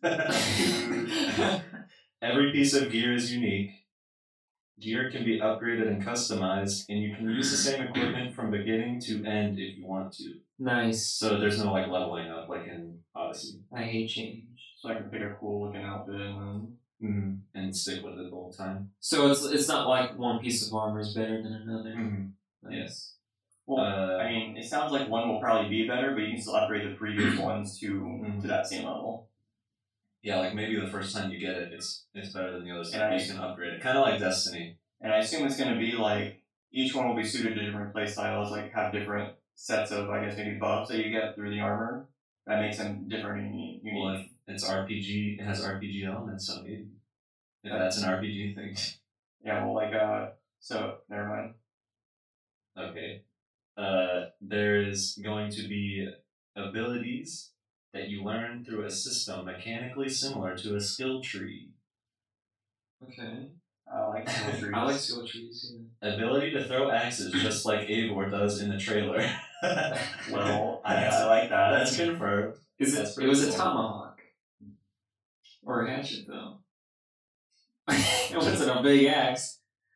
[SPEAKER 3] Every piece of gear is unique. Gear can be upgraded and customized, and you can use the same equipment from beginning to end if you want to.
[SPEAKER 2] Nice.
[SPEAKER 3] So there's no like leveling up like in Odyssey.
[SPEAKER 2] I hate change.
[SPEAKER 1] So I can pick a cool looking outfit and
[SPEAKER 3] And stick with it the whole time.
[SPEAKER 2] So it's not like one piece of armor is better than another.
[SPEAKER 3] Yes.
[SPEAKER 1] well, I mean, it sounds like one will probably be better, but you can still upgrade the previous ones to that same level.
[SPEAKER 3] Yeah, like maybe the first time you get it, it's better than the others.
[SPEAKER 1] And
[SPEAKER 3] You can upgrade it, kind of like Destiny.
[SPEAKER 1] And I assume it's going to be like each one will be suited to different play styles, like have different sets of, I guess, maybe buffs that you get through the armor. That makes them different and unique.
[SPEAKER 3] Well, if it's RPG, it has RPG elements, so maybe if that's an RPG thing.
[SPEAKER 1] Yeah, well, so never mind.
[SPEAKER 3] Okay. There is going to be abilities that you learn through a system mechanically similar to a skill tree.
[SPEAKER 2] Okay.
[SPEAKER 1] I like skill trees.
[SPEAKER 2] I like skill trees. Yeah.
[SPEAKER 3] Ability to throw axes just like Eivor does in the trailer.
[SPEAKER 1] Well, I like that.
[SPEAKER 3] That's confirmed.
[SPEAKER 1] That's
[SPEAKER 2] It
[SPEAKER 1] pretty
[SPEAKER 2] was a
[SPEAKER 1] cool.
[SPEAKER 2] tomahawk. Or a hatchet, though. It wasn't a big axe.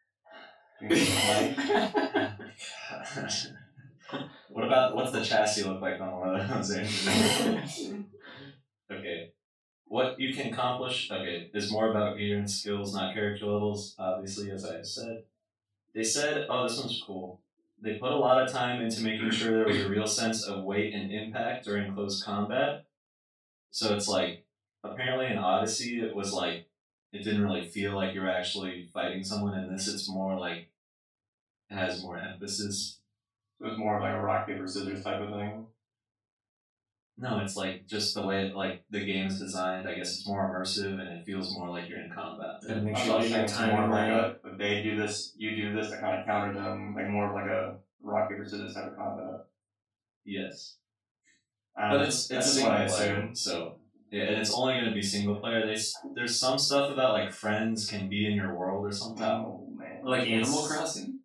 [SPEAKER 3] What's the chassis look like on one of those engines? Okay. What you can accomplish, is more about gear and skills, not character levels, obviously, as I have said. They said, oh, this one's cool. They put a lot of time into making sure there was a real sense of weight and impact during close combat. So it's like, apparently in Odyssey, it was like, it didn't really feel like you're actually fighting someone. In this, it's more like, it has more emphasis.
[SPEAKER 1] So it's more of like a rock, paper, scissors type of thing.
[SPEAKER 3] No, it's like just the way the game is designed. I guess it's more immersive and it feels more like you're in combat.
[SPEAKER 2] Gotta make
[SPEAKER 1] I
[SPEAKER 2] sure
[SPEAKER 1] was
[SPEAKER 2] you
[SPEAKER 1] saying
[SPEAKER 2] get
[SPEAKER 1] it's
[SPEAKER 2] time
[SPEAKER 1] more of like
[SPEAKER 2] right.
[SPEAKER 1] if they do this, you do this, to kind of counter them, like more of like a rock, paper, scissors type of combat.
[SPEAKER 3] Yes.
[SPEAKER 1] But
[SPEAKER 3] It's
[SPEAKER 1] that's
[SPEAKER 3] single
[SPEAKER 1] what I
[SPEAKER 3] player,
[SPEAKER 1] assume.
[SPEAKER 3] so yeah, and it's only going to be single player. There's some stuff about like friends can be in your world or something.
[SPEAKER 1] Oh man.
[SPEAKER 2] Like Animal Crossing?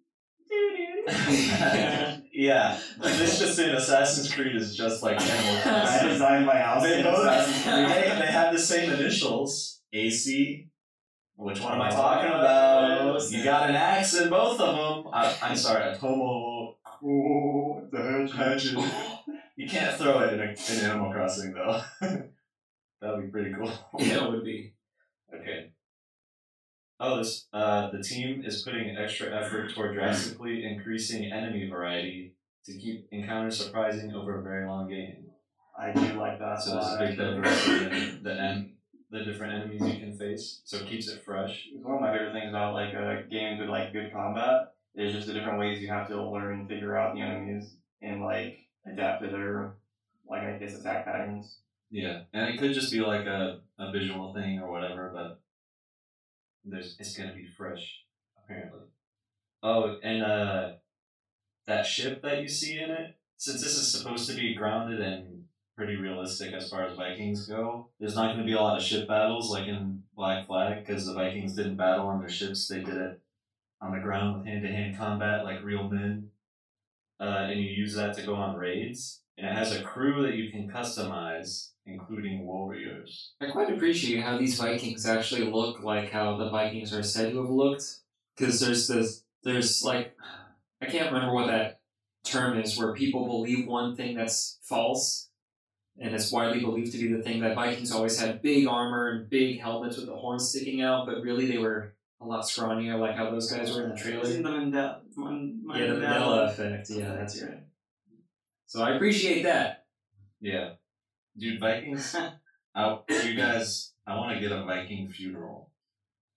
[SPEAKER 3] Yeah, this just in Assassin's Creed is just like Animal
[SPEAKER 1] I
[SPEAKER 3] Crossing.
[SPEAKER 1] designed my house.
[SPEAKER 3] They
[SPEAKER 1] in
[SPEAKER 3] both
[SPEAKER 1] Assassin's Creed.
[SPEAKER 3] they have the same initials, AC. Which one am I
[SPEAKER 1] Oh,
[SPEAKER 3] talking about? You got an axe in both of them. I'm sorry, a Tomo.
[SPEAKER 1] Ooh, the hedge.
[SPEAKER 3] You can't throw it in Animal Crossing though. That would be pretty cool.
[SPEAKER 2] Yeah, it would be.
[SPEAKER 3] Okay. Oh, the team is putting extra effort toward drastically increasing enemy variety to keep encounters surprising over a very long game.
[SPEAKER 1] I do like that.
[SPEAKER 3] So there's a big diversity in the different enemies you can face, so it keeps it fresh.
[SPEAKER 1] One of my favorite things about games with like good combat is just the different ways you have to learn and figure out the enemies and like adapt to their I guess attack patterns.
[SPEAKER 3] Yeah, and it could just be like a visual thing or whatever, but it's gonna be fresh, apparently. Oh, and that ship that you see in it, since this is supposed to be grounded and pretty realistic as far as Vikings go, there's not going to be a lot of ship battles like in Black Flag, because the Vikings didn't battle on their ships, they did it on the ground with hand-to-hand combat like real men. And you use that to go on raids, and it has a crew that you can customize, including warriors.
[SPEAKER 2] I quite appreciate how these Vikings actually look like how the Vikings are said to have looked. Because there's like, I can't remember what that term is, where people believe one thing that's false, and it's widely believed to be the thing that Vikings always had big armor and big helmets with the horns sticking out, but really they were a lot scrawnier, like how those guys were in the trailer.
[SPEAKER 4] Isn't the
[SPEAKER 2] Yeah, the Mandela effect. Yeah, that's right. So I appreciate that.
[SPEAKER 3] Yeah. Dude, Vikings, I want to get a Viking funeral.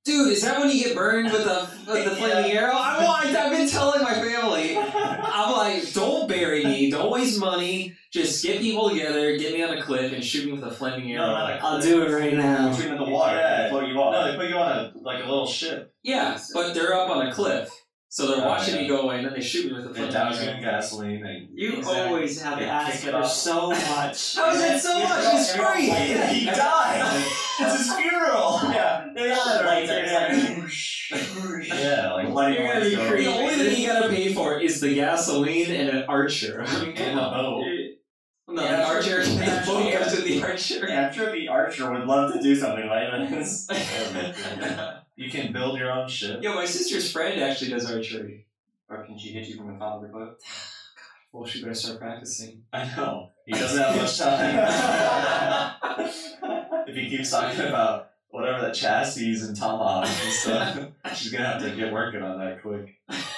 [SPEAKER 2] Dude, is that when you get burned with the flaming arrow? I've been telling my family. I'm like, don't bury me. Don't waste money. Just get people together, get me on a cliff, and shoot me with a flaming arrow.
[SPEAKER 3] No, not a cliff.
[SPEAKER 4] I'll do it right now.
[SPEAKER 1] Shoot them in the water.
[SPEAKER 3] Yeah.
[SPEAKER 1] They float you off.
[SPEAKER 3] No, they put you on a little ship.
[SPEAKER 2] Yeah, but they're up on a cliff. So they're
[SPEAKER 3] Oh,
[SPEAKER 2] watching
[SPEAKER 3] yeah.
[SPEAKER 2] me go away, and then they shoot me with a
[SPEAKER 3] They
[SPEAKER 2] flaming
[SPEAKER 3] douse you
[SPEAKER 2] arrow.
[SPEAKER 3] in gasoline.
[SPEAKER 4] You
[SPEAKER 1] Exactly.
[SPEAKER 4] always have to
[SPEAKER 3] Yeah,
[SPEAKER 4] ask
[SPEAKER 3] kick it
[SPEAKER 4] for
[SPEAKER 3] off.
[SPEAKER 4] so much.
[SPEAKER 2] How is that so much? It's free!
[SPEAKER 3] He died! It's his funeral!
[SPEAKER 1] Yeah, they got
[SPEAKER 3] Like,
[SPEAKER 1] like,
[SPEAKER 3] Yeah, like
[SPEAKER 1] Bloody
[SPEAKER 4] You're gonna be
[SPEAKER 1] Monster.
[SPEAKER 4] crazy.
[SPEAKER 2] The only thing you gotta pay for is the gasoline and an archer. I mean,
[SPEAKER 3] in the boat.
[SPEAKER 2] No,
[SPEAKER 1] Yeah,
[SPEAKER 2] the archer.
[SPEAKER 1] sure.
[SPEAKER 2] The boat goes to the archer.
[SPEAKER 1] Yeah, I'm sure the archer would love to do something like this.
[SPEAKER 3] You can build your own ship.
[SPEAKER 2] Yo, my sister's friend actually does archery.
[SPEAKER 1] Or can she hit you from the top of the cliff?
[SPEAKER 2] Well, she better start practicing.
[SPEAKER 3] I know. He doesn't have much time. If he keeps talking about whatever that chassis and tomahawks and stuff, she's gonna have to get working on that quick.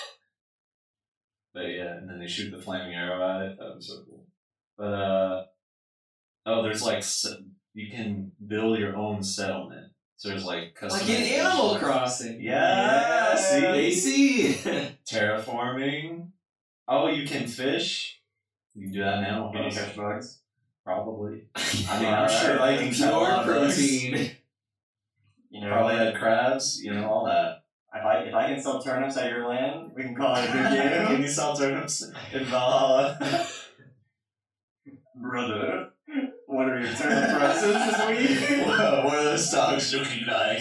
[SPEAKER 3] But yeah, and then they shoot the flaming arrow at it. That was so cool. But there's like you can build your own settlement. So there's like
[SPEAKER 2] Like in Animal Crossing.
[SPEAKER 3] Yeah, see,
[SPEAKER 2] AC.
[SPEAKER 3] terraforming. Oh, you can fish. You can do that in Animal
[SPEAKER 1] Can you
[SPEAKER 3] Crossing.
[SPEAKER 1] catch bugs?
[SPEAKER 3] Probably. I mean, I'm sure Vikings had a
[SPEAKER 2] Pure
[SPEAKER 3] lot of those.
[SPEAKER 2] protein.
[SPEAKER 1] You know,
[SPEAKER 3] Probably had crabs, all that.
[SPEAKER 1] if I can sell turnips at your land, we can call it a good
[SPEAKER 3] Can
[SPEAKER 1] game.
[SPEAKER 3] you sell turnips in Valhalla?
[SPEAKER 1] Brother, what are your turnip prices this week?
[SPEAKER 3] What are the stocks looking like?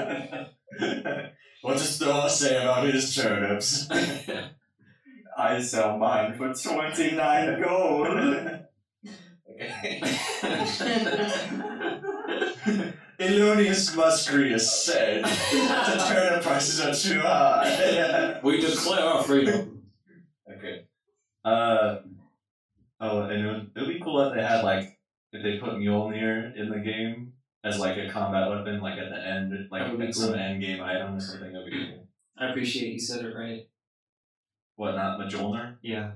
[SPEAKER 3] What does Thor say about his turnips?
[SPEAKER 1] I sell mine for 29 gold.
[SPEAKER 3] Ilonius Muscrius said the turnip prices are too high.
[SPEAKER 2] We declare our freedom.
[SPEAKER 3] Okay. And it would be cool if they had if they put Mjolnir in the game as like a combat weapon, like at the end, like
[SPEAKER 2] That would be
[SPEAKER 3] some
[SPEAKER 2] cool.
[SPEAKER 3] end game item or something. That'd be cool.
[SPEAKER 2] I appreciate you said it right.
[SPEAKER 3] What, not Mjolnir?
[SPEAKER 2] Yeah.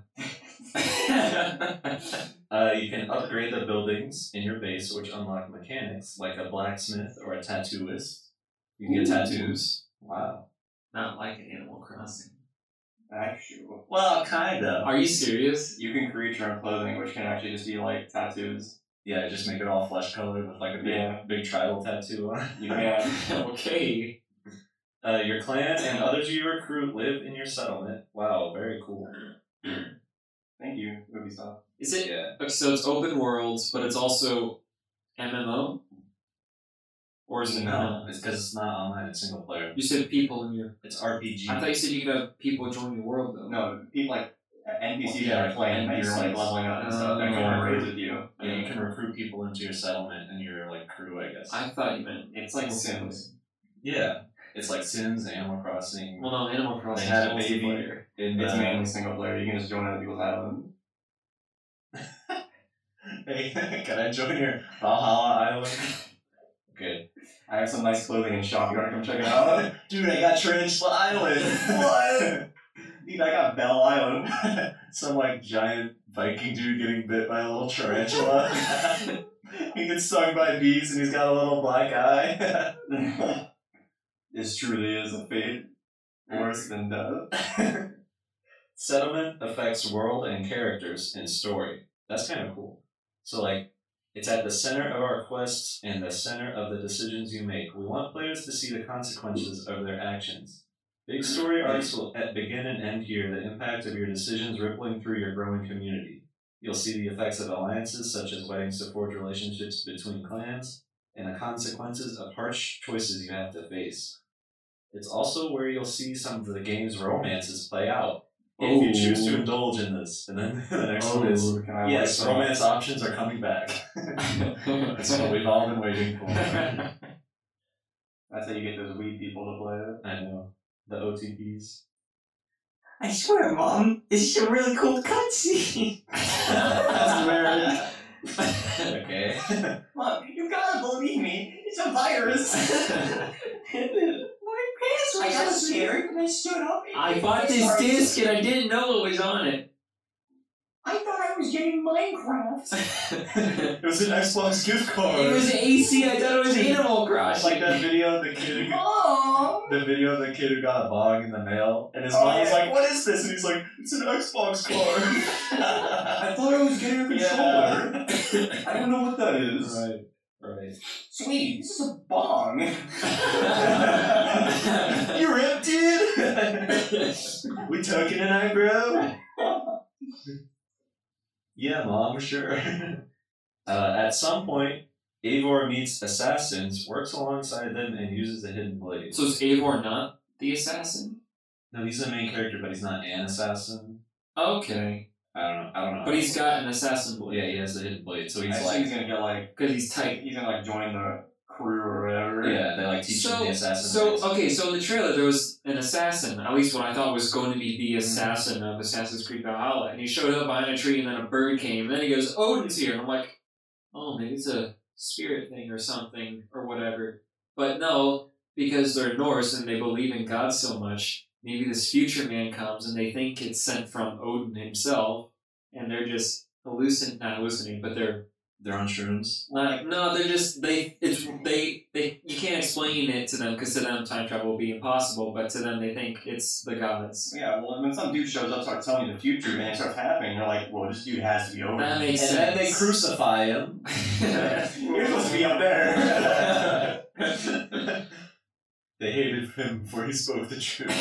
[SPEAKER 3] You can upgrade the buildings in your base, which unlock mechanics like a blacksmith or a tattooist. You can get tattoos. Wow.
[SPEAKER 2] Not like an Animal Crossing.
[SPEAKER 1] Actually,
[SPEAKER 3] Well, kind of.
[SPEAKER 2] Are you serious?
[SPEAKER 1] you can create your own clothing, which can actually just be like tattoos.
[SPEAKER 3] Yeah, just make it all flesh colored with like a big,
[SPEAKER 1] Yeah.
[SPEAKER 3] big tribal tattoo on it.
[SPEAKER 1] You can.
[SPEAKER 2] Okay.
[SPEAKER 3] Your clan and others you recruit live in your settlement. Wow, very cool.
[SPEAKER 1] Thank you, Ubisoft.
[SPEAKER 2] Is it?
[SPEAKER 3] Yeah.
[SPEAKER 2] Okay, so it's open worlds, but it's also MMO? Or is it
[SPEAKER 3] No, it's because it's not online, it's single player.
[SPEAKER 2] You said people in your...
[SPEAKER 3] It's RPG.
[SPEAKER 2] I thought you said you could have people join your world, though.
[SPEAKER 1] No, people like NPCs
[SPEAKER 3] Yeah,
[SPEAKER 1] that are playing that you're like
[SPEAKER 3] NPCs.
[SPEAKER 1] leveling up and stuff. They're going raids with you.
[SPEAKER 3] Yeah, you can recruit people into your settlement and your crew, I guess.
[SPEAKER 2] I thought you meant...
[SPEAKER 1] It's like Sims.
[SPEAKER 3] Yeah. It's like Sims, Animal Crossing.
[SPEAKER 2] Well, no, Animal Crossing
[SPEAKER 3] They had
[SPEAKER 2] is
[SPEAKER 3] a baby.
[SPEAKER 2] multiplayer.
[SPEAKER 1] It's mainly single player. You can just join other people's island.
[SPEAKER 3] Hey, can I join your Valhalla island? Okay.
[SPEAKER 1] I have some nice clothing in shop. You wanna come check it out?
[SPEAKER 3] Dude, I got Tarantula Island.
[SPEAKER 1] What? Dude, I got Bell Island.
[SPEAKER 3] Some giant Viking dude getting bit by a little tarantula. He gets stung by bees and he's got a little black eye.
[SPEAKER 1] This truly is a fate worse than death.
[SPEAKER 3] Settlement affects world and characters in story. That's kind of cool. So it's at the center of our quests and the center of the decisions you make. We want players to see the consequences of their actions. Big story arcs will begin and end here, the impact of your decisions rippling through your growing community. You'll see the effects of alliances, such as weddings to forge relationships between clans, and the consequences of harsh choices you have to face. It's also where you'll see some of the game's romances play out, if you choose to indulge in this. And then the next one is,
[SPEAKER 1] Can I
[SPEAKER 3] yes,
[SPEAKER 1] like
[SPEAKER 3] romance options are coming back. That's what we've all been waiting for.
[SPEAKER 1] That's how you get those weed people to play it.
[SPEAKER 3] I know. The OTPs.
[SPEAKER 4] I swear, Mom, this is a really cool cutscene. That's weird.
[SPEAKER 3] Okay.
[SPEAKER 1] Mom, you gotta believe me. It's a virus. My pants
[SPEAKER 4] were so
[SPEAKER 1] scared and I stood up.
[SPEAKER 2] I bought this disc and I didn't know what was on it.
[SPEAKER 1] I thought I was getting Minecraft.
[SPEAKER 3] It was an Xbox gift card.
[SPEAKER 2] It was AC. I thought it was Animal Crossing.
[SPEAKER 3] like that video of the kid.
[SPEAKER 1] Mom!
[SPEAKER 3] The video of the kid who got a bong in the mail, and his
[SPEAKER 1] Oh,
[SPEAKER 3] mom was
[SPEAKER 1] yeah.
[SPEAKER 3] like, "What is this?" And he's like, "It's an Xbox card."
[SPEAKER 1] I thought I was getting a controller. I don't know what that is.
[SPEAKER 3] Right.
[SPEAKER 1] Sweetie, this is a bong.
[SPEAKER 3] You ripped, dude. We tucking tonight, bro. Yeah, mom, sure. At some point, Eivor meets assassins, works alongside them, and uses the hidden blade.
[SPEAKER 2] So is Eivor not the assassin?
[SPEAKER 3] No, he's the main character, but he's not an assassin.
[SPEAKER 2] Okay.
[SPEAKER 3] I don't know.
[SPEAKER 2] But he's got an assassin blade.
[SPEAKER 3] Yeah, he has the hidden blade, so
[SPEAKER 1] I
[SPEAKER 3] he's
[SPEAKER 1] think
[SPEAKER 3] like,
[SPEAKER 1] he's gonna get like,
[SPEAKER 2] Because he's tight.
[SPEAKER 1] he's gonna like join the crew or whatever.
[SPEAKER 3] yeah, they like teach him the assassin.
[SPEAKER 2] So
[SPEAKER 3] ways.
[SPEAKER 2] okay, so in the trailer there was an assassin, at least what I thought was going to be the assassin of Assassin's Creed Valhalla, and he showed up behind a tree, and then a bird came, and then he goes, "Odin's here," and I'm like, "Oh, maybe it's a spirit thing or something or whatever." But no, because they're Norse and they believe in God so much, maybe this future man comes and they think it's sent from Odin himself, and they're just not hallucinating, but they're
[SPEAKER 3] They're on shrooms.
[SPEAKER 2] like, no, they're just they you can't explain it to them because to them time travel will be impossible, but to them they think it's the gods.
[SPEAKER 1] Yeah, well, when some dude shows up, starts telling you the future, and it starts happening, you're like, well, this dude has to be over.
[SPEAKER 2] That makes
[SPEAKER 3] And
[SPEAKER 2] sense.
[SPEAKER 3] then they crucify him.
[SPEAKER 1] You're supposed to be up there.
[SPEAKER 3] They hated him before he spoke the truth.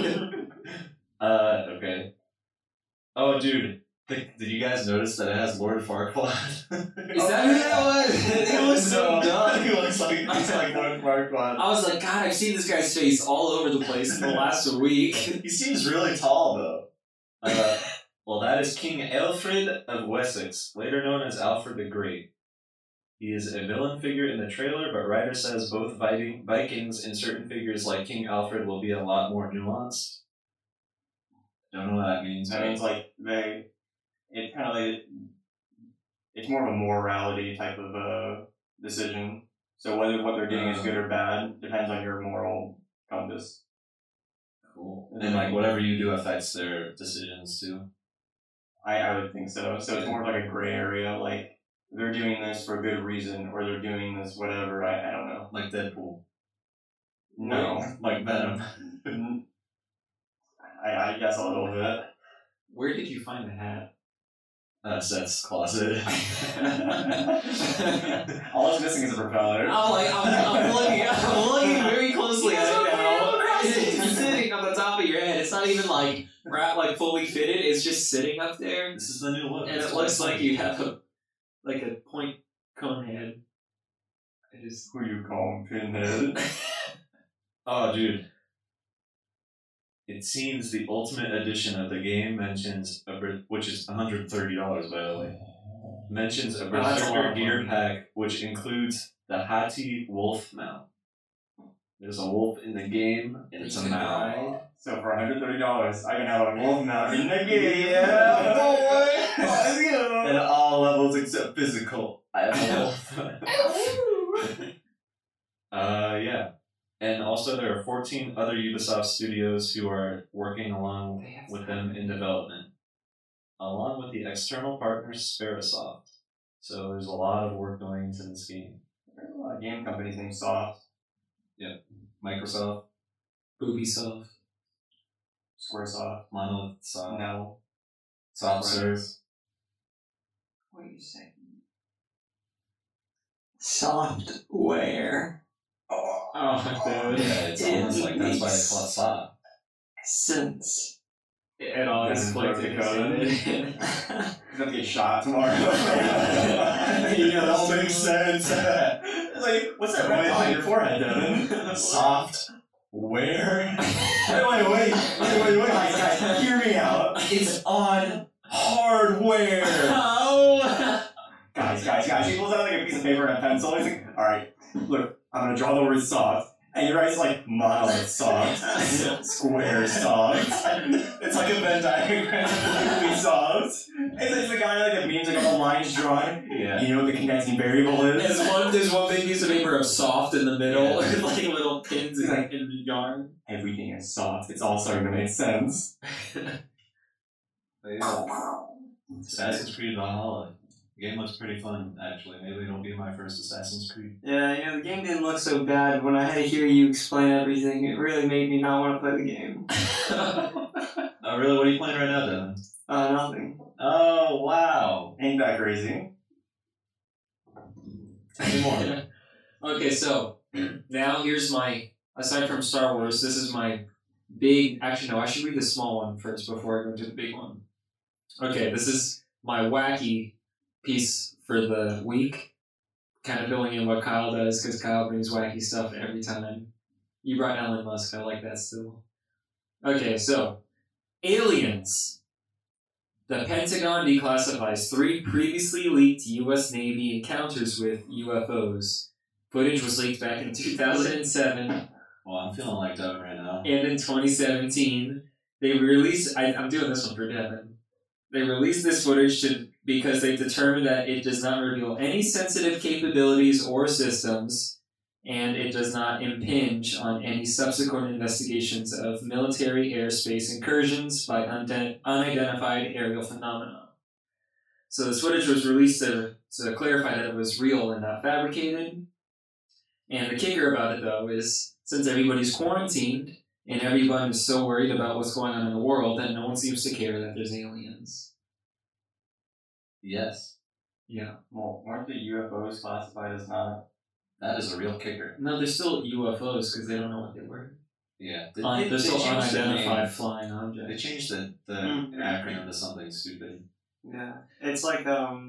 [SPEAKER 3] Okay. Oh, dude. Did you guys notice that it has Lord Farquaad?
[SPEAKER 2] Is that who that was? It was so dumb.
[SPEAKER 3] He looks like Lord Farquaad.
[SPEAKER 2] I was like, God, I've seen this guy's face all over the place in the last week.
[SPEAKER 3] He seems really tall, though. Well, that is King Alfred of Wessex, later known as Alfred the Great. He is a villain figure in the trailer, but writer says both Vikings and certain figures like King Alfred will be a lot more nuanced. Don't know what that means.
[SPEAKER 1] That means like it's kind of like it's more of a morality type of decision. So whether what they're doing is good or bad depends on your moral compass.
[SPEAKER 3] Cool. And like whatever you do affects their decisions too.
[SPEAKER 1] I would think so. So it's more of like a gray area. Like they're doing this for a good reason, or they're doing this whatever. I don't know.
[SPEAKER 3] Like Deadpool.
[SPEAKER 1] No,
[SPEAKER 3] Like Venom.
[SPEAKER 1] I guess a little bit.
[SPEAKER 2] Where did you find the hat?
[SPEAKER 3] Seth's closet.
[SPEAKER 1] All it's missing is a propeller.
[SPEAKER 2] I'm looking very closely at it now. It's sitting on the top of your head. It's not even like fully fitted. It's just sitting up there,
[SPEAKER 3] This is the new look.
[SPEAKER 2] and it looks like you have a point cone head. I just
[SPEAKER 1] Who you call Pinhead?
[SPEAKER 3] Oh, dude. It seems the Ultimate Edition of the game mentions, which is $130 by the way, mentions a
[SPEAKER 2] that's a lot
[SPEAKER 3] Berserker
[SPEAKER 2] of
[SPEAKER 3] gear
[SPEAKER 2] money.
[SPEAKER 3] pack, which includes the Hati Wolf mount. There's a wolf in the game, and it's a
[SPEAKER 2] You can
[SPEAKER 3] mount.
[SPEAKER 2] ride.
[SPEAKER 1] So for $130, I can have a wolf mount in the game.
[SPEAKER 3] Yeah, boy!
[SPEAKER 1] Let's go.
[SPEAKER 3] At all levels except physical. I have a wolf. Yeah. And also there are 14 other Ubisoft studios who are working along
[SPEAKER 2] They have
[SPEAKER 3] with them in development, along with the external partner Sparasoft. So there's a lot of work going into this game.
[SPEAKER 1] There's a lot of game companies named Soft.
[SPEAKER 3] Microsoft,
[SPEAKER 2] Ubisoft.
[SPEAKER 1] Squaresoft.
[SPEAKER 3] Monolith Soft,
[SPEAKER 1] No.
[SPEAKER 3] SoftServe.
[SPEAKER 4] Wait a second. Software.
[SPEAKER 2] Oh, dude.
[SPEAKER 3] Yeah, it's almost like that's why they call it Soft.
[SPEAKER 4] Sense.
[SPEAKER 2] It all
[SPEAKER 1] Then
[SPEAKER 2] explains
[SPEAKER 1] broke
[SPEAKER 2] it.
[SPEAKER 1] the code.
[SPEAKER 2] It.
[SPEAKER 1] He's gonna get shot tomorrow.
[SPEAKER 3] Yeah, that all makes sense.
[SPEAKER 1] It's like, what's that red on your forehead, Devin?
[SPEAKER 3] Soft. Where?
[SPEAKER 1] Wait. Guys, hear me out.
[SPEAKER 3] It's on hardware.
[SPEAKER 2] Oh!
[SPEAKER 1] Guys, he pulls out like a piece of paper and a pencil. He's like, alright, look, I'm gonna draw the word soft. And he writes like monolith soft, square soft. It's like a Venn diagram, completely soft. It's the guy like the memes, like all the lines drawn.
[SPEAKER 3] Yeah.
[SPEAKER 1] You know what the connecting variable is?
[SPEAKER 2] There's one big piece of paper of soft in the middle,
[SPEAKER 3] Yeah.
[SPEAKER 2] with like little pins
[SPEAKER 1] He's like-
[SPEAKER 2] in the yarn.
[SPEAKER 1] Everything is soft. It's all starting to make sense.
[SPEAKER 3] Assassin's Creed Valhalla. The game looks pretty fun, actually. Maybe it'll be my first Assassin's Creed.
[SPEAKER 4] Yeah, the game didn't look so bad. When I had to hear you explain everything, it really made me not want to play the game.
[SPEAKER 3] Oh, really? What are you playing right now, Devin?
[SPEAKER 4] Nothing.
[SPEAKER 3] Oh, wow.
[SPEAKER 1] Ain't that crazy?
[SPEAKER 3] Tell me more.
[SPEAKER 2] Okay, so now here's my, aside from Star Wars, this is my big, actually no, I should read the small one first before I go to the big one. Okay, this is my wacky piece for the week, kind of filling in what Kyle does, because Kyle brings wacky stuff every time. You brought Elon Musk, I like that still. Okay, so, aliens. The Pentagon declassifies 3 previously leaked U.S. Navy encounters with UFOs. Footage was leaked back in 2007
[SPEAKER 3] Well, I'm feeling like Devin right now.
[SPEAKER 2] and in 2017. They released, I'm doing this one for Devin. They released this footage because they determined that it does not reveal any sensitive capabilities or systems, and it does not impinge on any subsequent investigations of military airspace incursions by unidentified aerial phenomena. So this footage was released to clarify that it was real and not fabricated. And the kicker about it, though, is since everybody's quarantined and everyone is so worried about what's going on in the world that no one seems to care that there's aliens.
[SPEAKER 3] Yes.
[SPEAKER 2] Yeah.
[SPEAKER 1] Well, weren't the UFOs classified as not?
[SPEAKER 3] That is a real kicker.
[SPEAKER 2] No, they're still UFOs because they don't know what they were.
[SPEAKER 3] Yeah.
[SPEAKER 2] They're still
[SPEAKER 3] changed the
[SPEAKER 2] unidentified
[SPEAKER 3] name.
[SPEAKER 2] flying
[SPEAKER 3] They
[SPEAKER 2] objects.
[SPEAKER 3] changed the
[SPEAKER 4] Mm.
[SPEAKER 3] acronym to something stupid.
[SPEAKER 4] Yeah. It's like,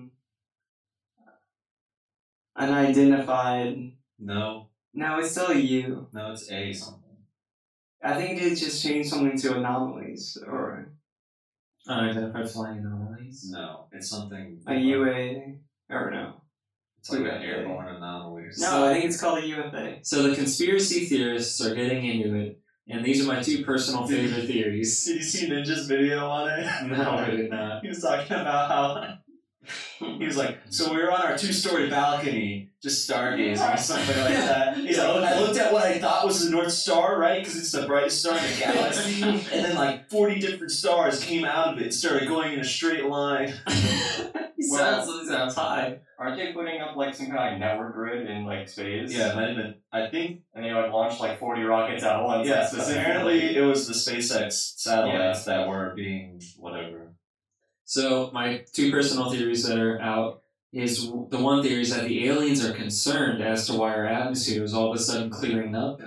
[SPEAKER 4] unidentified.
[SPEAKER 3] No,
[SPEAKER 4] No, it's still a U.
[SPEAKER 3] no, it's A something.
[SPEAKER 4] I think it just changed something to anomalies, or
[SPEAKER 2] Unidentified flying anomalies.
[SPEAKER 3] No, it's something.
[SPEAKER 4] a UA, or no.
[SPEAKER 3] It's like an
[SPEAKER 4] UFA.
[SPEAKER 3] airborne anomalies.
[SPEAKER 4] No, I think it's called a UFA.
[SPEAKER 2] So the conspiracy theorists are getting into it, and these are my 2 personal favorite theories.
[SPEAKER 3] Did you see Ninja's video on it?
[SPEAKER 2] No, I did not.
[SPEAKER 3] He was talking about how he was like, so we were on our 2-story balcony, just stargazing or something like that. He's like, I looked at what I thought was the North Star, right? Because it's the brightest star in the galaxy. And then like 40 different stars came out of it and started going in a straight line.
[SPEAKER 2] He sounds high.
[SPEAKER 1] Aren't they putting up like some kind of network grid in like space?
[SPEAKER 3] Yeah, it might have been. I think.
[SPEAKER 1] And they would launch like 40 rockets at once.
[SPEAKER 3] Yeah,
[SPEAKER 1] like, specifically.
[SPEAKER 3] apparently it was the SpaceX satellites that were being whatever.
[SPEAKER 2] So my 2 personal theories that are out is the one theory is that the aliens are concerned as to why our atmosphere is all of a sudden clearing up.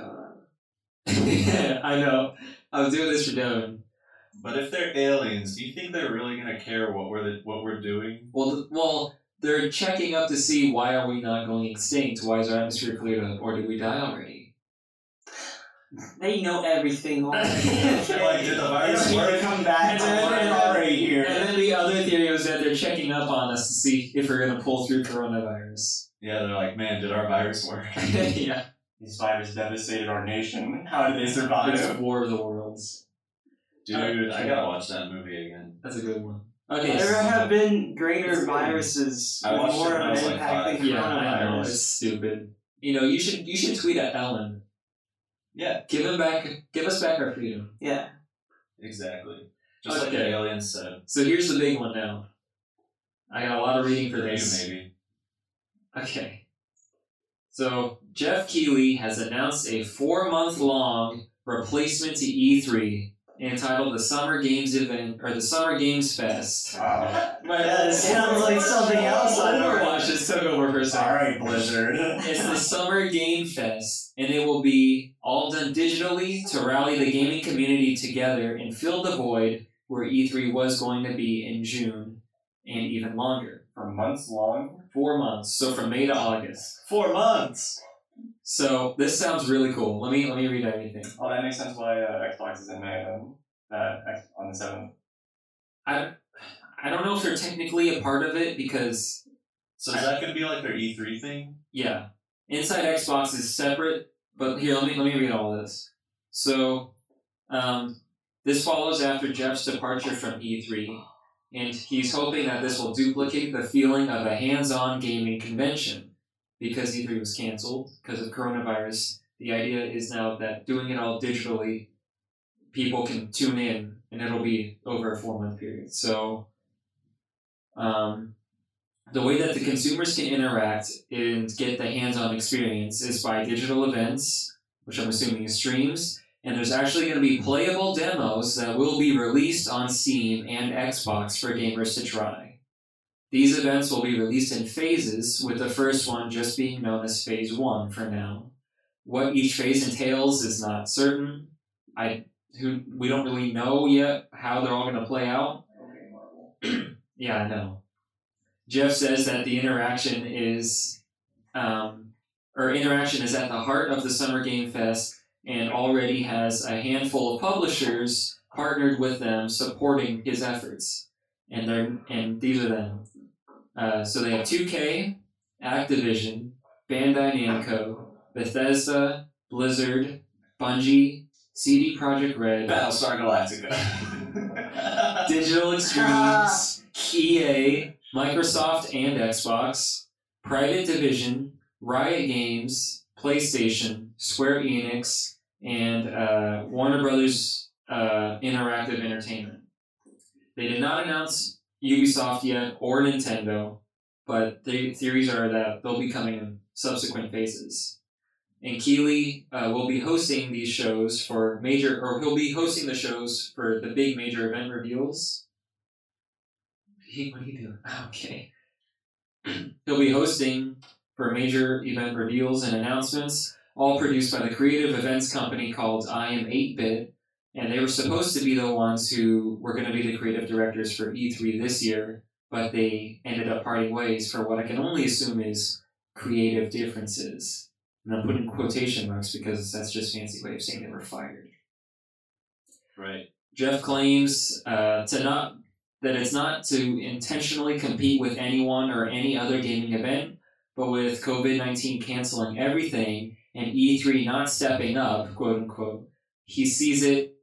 [SPEAKER 2] Yeah, I know. I was doing this for Devin.
[SPEAKER 3] But if they're aliens, do you think they're really gonna care what we're doing?
[SPEAKER 2] Well, they're checking up to see why are we not going extinct? Why is our atmosphere cleared up, or did we die already?
[SPEAKER 4] They know everything already.
[SPEAKER 3] They're like, did the virus
[SPEAKER 4] They don't need
[SPEAKER 3] work?
[SPEAKER 4] to come back.
[SPEAKER 2] And
[SPEAKER 4] We're already here.
[SPEAKER 2] And then the other theory was that they're checking up on us to see if we're going to pull through coronavirus.
[SPEAKER 3] Yeah, they're like, man, did our virus work?
[SPEAKER 2] Yeah.
[SPEAKER 1] These virus devastated our nation. How did they
[SPEAKER 2] It's
[SPEAKER 1] survive?
[SPEAKER 2] War of the Worlds.
[SPEAKER 3] Dude, I gotta watch that movie again.
[SPEAKER 2] That's a good one. Okay.
[SPEAKER 4] There have been greater
[SPEAKER 1] It's good.
[SPEAKER 4] viruses
[SPEAKER 3] I
[SPEAKER 4] with
[SPEAKER 3] watched it
[SPEAKER 4] more
[SPEAKER 3] when
[SPEAKER 4] of
[SPEAKER 3] I
[SPEAKER 4] an
[SPEAKER 3] was, like,
[SPEAKER 4] impact
[SPEAKER 3] 5.
[SPEAKER 4] than
[SPEAKER 2] Yeah, I know.
[SPEAKER 4] coronavirus.
[SPEAKER 2] It's stupid. You know, you should tweet at Ellen.
[SPEAKER 3] Yeah,
[SPEAKER 2] Give us back our freedom.
[SPEAKER 4] Yeah.
[SPEAKER 3] exactly. Just like the
[SPEAKER 2] Okay.
[SPEAKER 3] aliens said.
[SPEAKER 2] So here's the big one now. I got a lot of reading for
[SPEAKER 3] For you,
[SPEAKER 2] this.
[SPEAKER 3] maybe.
[SPEAKER 2] Okay. So Jeff Keighley has announced a 4-month-long replacement to E3 entitled the Summer Games Event or the Summer Games Fest.
[SPEAKER 1] Wow.
[SPEAKER 4] Yeah, it sounds like something else. I don't know.
[SPEAKER 2] Overwatch just took over for a second.
[SPEAKER 1] Alright, Blizzard.
[SPEAKER 2] It's the Summer Game Fest, and it will be all done digitally to rally the gaming community together and fill the void where E3 was going to be in June and even longer.
[SPEAKER 1] For months long.
[SPEAKER 2] 4 months, so from May to August.
[SPEAKER 3] 4 months.
[SPEAKER 2] So this sounds really cool. Let me read everything.
[SPEAKER 1] Oh, that makes sense why Xbox is in May then. On the 7th.
[SPEAKER 2] I don't know if they're technically a part of it because
[SPEAKER 3] So is that gonna be like their E3 thing?
[SPEAKER 2] yeah, Inside Xbox is separate. But here, let me read all this. So, this follows after Jeff's departure from E3, and he's hoping that this will duplicate the feeling of a hands-on gaming convention. Because E3 was canceled because of coronavirus, the idea is now that doing it all digitally, people can tune in, and it'll be over a 4-month period. So, The way that the consumers can interact and get the hands-on experience is by digital events, which I'm assuming is streams, and there's actually going to be playable demos that will be released on Steam and Xbox for gamers to try. These events will be released in phases, with the first one just being known as Phase 1 for now. What each phase entails is not certain. We don't really know yet how they're all going to play out.
[SPEAKER 1] Okay, Marvel.
[SPEAKER 2] Yeah, I know. Jeff says that the interaction is at the heart of the Summer Game Fest and already has a handful of publishers partnered with them supporting his efforts. And these are them. So they have 2K, Activision, Bandai Namco, Bethesda, Blizzard, Bungie, CD Projekt Red,
[SPEAKER 3] Battlestar Galactica.
[SPEAKER 2] Digital Extremes, EA, Microsoft and Xbox, Private Division, Riot Games, PlayStation, Square Enix, and Warner Brothers Interactive Entertainment. They did not announce Ubisoft yet or Nintendo, but the theories are that they'll be coming in subsequent phases. And Keighley will be hosting these shows he'll be hosting the shows for the big major event reveals. What are you doing? Okay. He'll be hosting for major event reveals and announcements, all produced by the creative events company called I Am 8-Bit, and they were supposed to be the ones who were going to be the creative directors for E3 this year, but they ended up parting ways for what I can only assume is creative differences. And I'm putting quotation marks because that's just a fancy way of saying they were fired.
[SPEAKER 3] Right.
[SPEAKER 2] Jeff claims that it's not to intentionally compete with anyone or any other gaming event, but with COVID-19 canceling everything and E3 not stepping up, quote unquote, he sees it.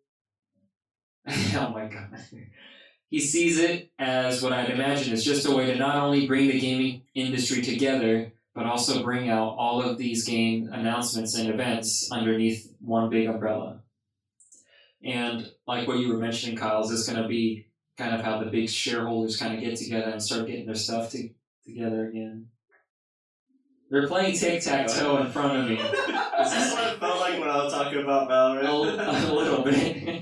[SPEAKER 2] Oh my god. He sees it as what I'd imagine is just a way to not only bring the gaming industry together, but also bring out all of these game announcements and events underneath one big umbrella. And like what you were mentioning, Kyle, is this going to be kind of how the big shareholders kind of get together and start getting their stuff together again? They're playing tic-tac-toe in front of me.
[SPEAKER 3] Is this what it felt like when I was talking about Valorant?
[SPEAKER 2] A little bit.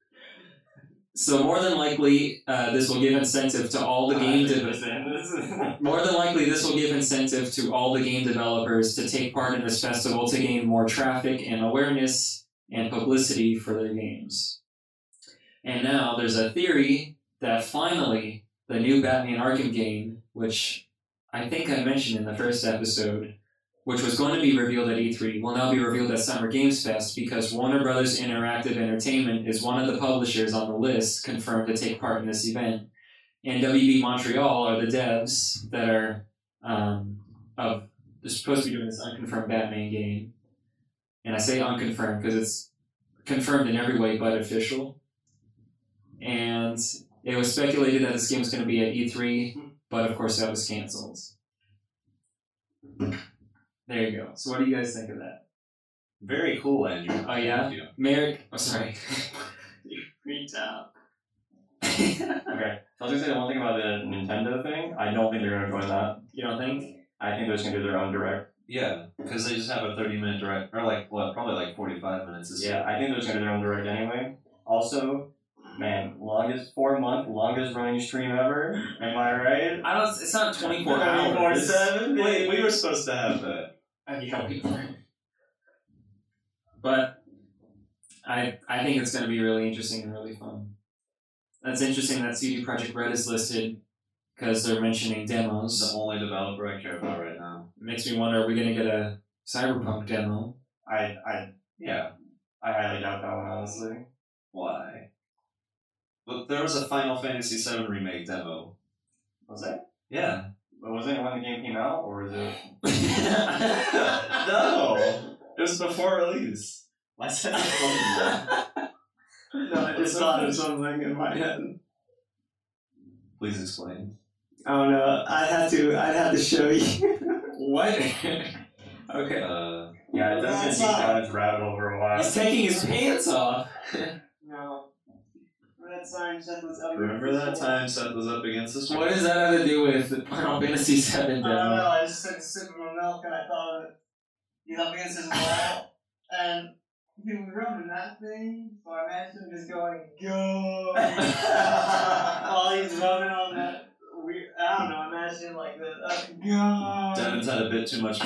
[SPEAKER 2] So more than likely, this will give incentive to all the game More than likely, this will give incentive to all the game developers to take part in this festival to gain more traffic and awareness and publicity for their games. And now there's a theory that finally the new Batman Arkham game, which I think I mentioned in the first episode, which was going to be revealed at E3, will now be revealed at Summer Games Fest because Warner Brothers Interactive Entertainment is one of the publishers on the list confirmed to take part in this event. And WB Montreal are the devs that are they're supposed to be doing this unconfirmed Batman game. And I say unconfirmed because it's confirmed in every way but official. And it was speculated that this game was going to be at E3, but of course that was canceled. There you go. So what do you guys think of that?
[SPEAKER 3] Very cool, Andrew.
[SPEAKER 2] Oh yeah?
[SPEAKER 3] Thank you.
[SPEAKER 2] Merrick, sorry.
[SPEAKER 4] You freaked out.
[SPEAKER 1] Okay, so I was gonna say the one thing about the Nintendo thing. I don't think they're gonna join that.
[SPEAKER 2] You don't think?
[SPEAKER 1] I think they're just gonna do their own direct.
[SPEAKER 3] Yeah, because they just have a 30-minute direct, or probably like 45 minutes.
[SPEAKER 1] Yeah, I think they're just gonna do their own direct anyway. Also, man, 4-month longest running stream ever. Am I right?
[SPEAKER 2] It's not 24 hours.
[SPEAKER 1] 24/7.
[SPEAKER 3] Wait, we were supposed to have that.
[SPEAKER 2] But I think it's going to be really interesting and really fun. That's interesting that CD Projekt Red is listed because they're mentioning demos.
[SPEAKER 3] The only developer I care about right now.
[SPEAKER 2] It makes me wonder, are we going to get a Cyberpunk demo?
[SPEAKER 3] Yeah.
[SPEAKER 1] I highly doubt that one, honestly.
[SPEAKER 3] Why? But there was a Final Fantasy VII remake demo.
[SPEAKER 1] Was it?
[SPEAKER 3] Yeah.
[SPEAKER 1] But wasn't it when the game came out, or was it?
[SPEAKER 3] No! It was before release. Why is that funny?
[SPEAKER 4] No, I just thought of something in my head.
[SPEAKER 3] Please explain.
[SPEAKER 4] I don't know. I'd have to show you.
[SPEAKER 2] What? Okay.
[SPEAKER 1] Yeah, it doesn't deep down its rabbit hole for a while.
[SPEAKER 2] He's taking his pants off.
[SPEAKER 4] No. that time Seth was up.
[SPEAKER 3] Remember that time Seth was up against the
[SPEAKER 2] What does that have to do with Final Fantasy VII
[SPEAKER 4] I don't know,
[SPEAKER 2] demo?
[SPEAKER 4] I just took a sip of my milk and I thought of it. He's up against his wall, and he was rubbing that thing, so I imagined him just going, go! While he's rubbing on that weird, I don't know, imagine him like this, go!
[SPEAKER 3] Devin's had a bit too much